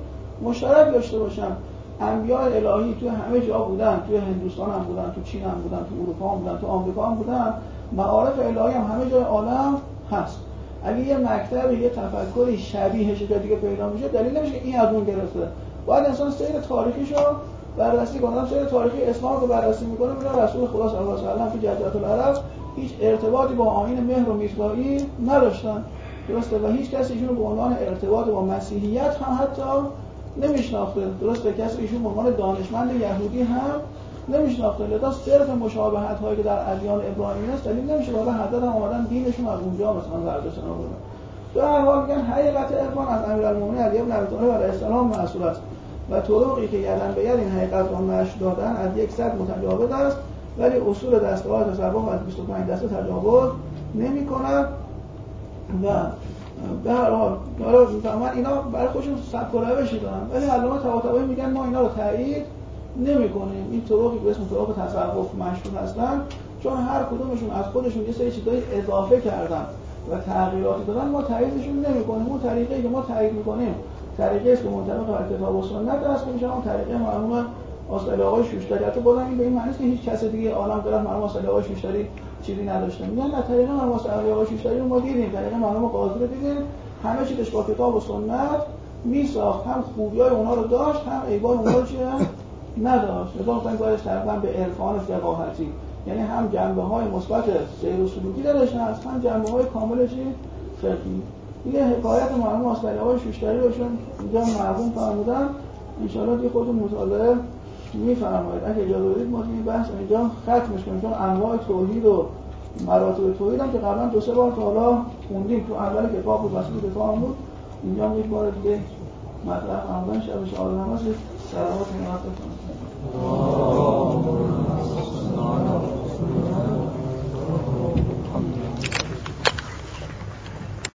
مشترک داشته باشن. انبیاء الهی تو همه جا بودن، تو هندوستان هم بودن، تو چین هم بودن، تو اروپا هم بودن، تو آمریکا هم بودن. معارف الهی هم همه جای عالم هست. اگه یه مکتب یه تفکری شبیهش دیگه پیدا میشه دلیل نمیشه که این از اون گرفته. باید انسان سیر تاریخیشو بررسی کنه. سیر تاریخی اسلام رو بررسی میکنه میگه رسول خدا صلی الله علیه و سلم تو جزیره العرب هیچ ارتباطی با آیین مهر و میترائیل نداشتن. درسته؟ و هیچ کسی ایشون به عنوان ارتباط با مسیحیت هم حتی نمیشناخته. درسته؟ کسی ایشون به عنوان دانشمند یهودی هم نمیشناخته. لذا صرف مشابهت هایی که در ادیان ابراهیمی هست دلیل نمیشه والا حضرت هم اومدن دینشون از اونجا مثلا برداشتن آوردن. در هر حال میگن حقیقت عرفان از امیرالمومنین علی بن ابی طالب علیه السلام مسئول است و طرقی که یدن به ید این حقیقت را نشر دادن از یک صد متجاوز است، ولی اصول دستگاه تصوف از بیست و پنج دسته تجاوز نمی‌کند. و به هر حال حالا من اینا برای خودشون سبک و روشی دارن، ولی علامه طباطبایی میگن ما اینا رو تایید نمی‌کنیم. این طرقی به اسم طرق تصوف مشهور هستن چون هر کدومشون از خودشون یه سری چیزای اضافه کردن و تغییراتی دادن، ما تاییدشون نمی‌کنیم. اون طریقی که ما تایید می‌کنیم طریقی است که منطبق بر کتاب و سنت است، که میشه اون طریقه مرحوم استاد آقای شوشتری. البته بازم این به این معنی است که هیچ کس دیگه عالم غیر از مرحوم استاد آقای شوشتری چیزی نداشته. میگن نه، طریقه مرحوم استاد آقای شوشتری رو ما دیدیم، طریقه مرحوم قاضی رو دیدیم، همه چیزش با کتاب و سنت میساخت، هم خوبیای اونها رو داشت هم عیبای اونها رو چیه نداشت. لذا مثلا باید تقریبا به عرفان فقاهتی، یعنی هم جنبه‌های مثبت سیر و سلوکی درش هست، هم جنبه‌های کامل چی فقهی. یه حکایت مرحوم استاد آقای شوشتری روشون اینجا مرحوم فرمودن، ان شاء الله دیگه خودتون مطالعه می‌فرمایید. اگه اجازه بدید ما این بحث اینجا ختمش کنیم، چون انواع توحید و مراتب توحید هم که قبلا دو سه بار تا حالا خوندیم، تو اول کتاب بود، وسط کتاب بود، اینجا یک بار دیگه مطرح فرمودن. شب شاد نماز سلامات میاد.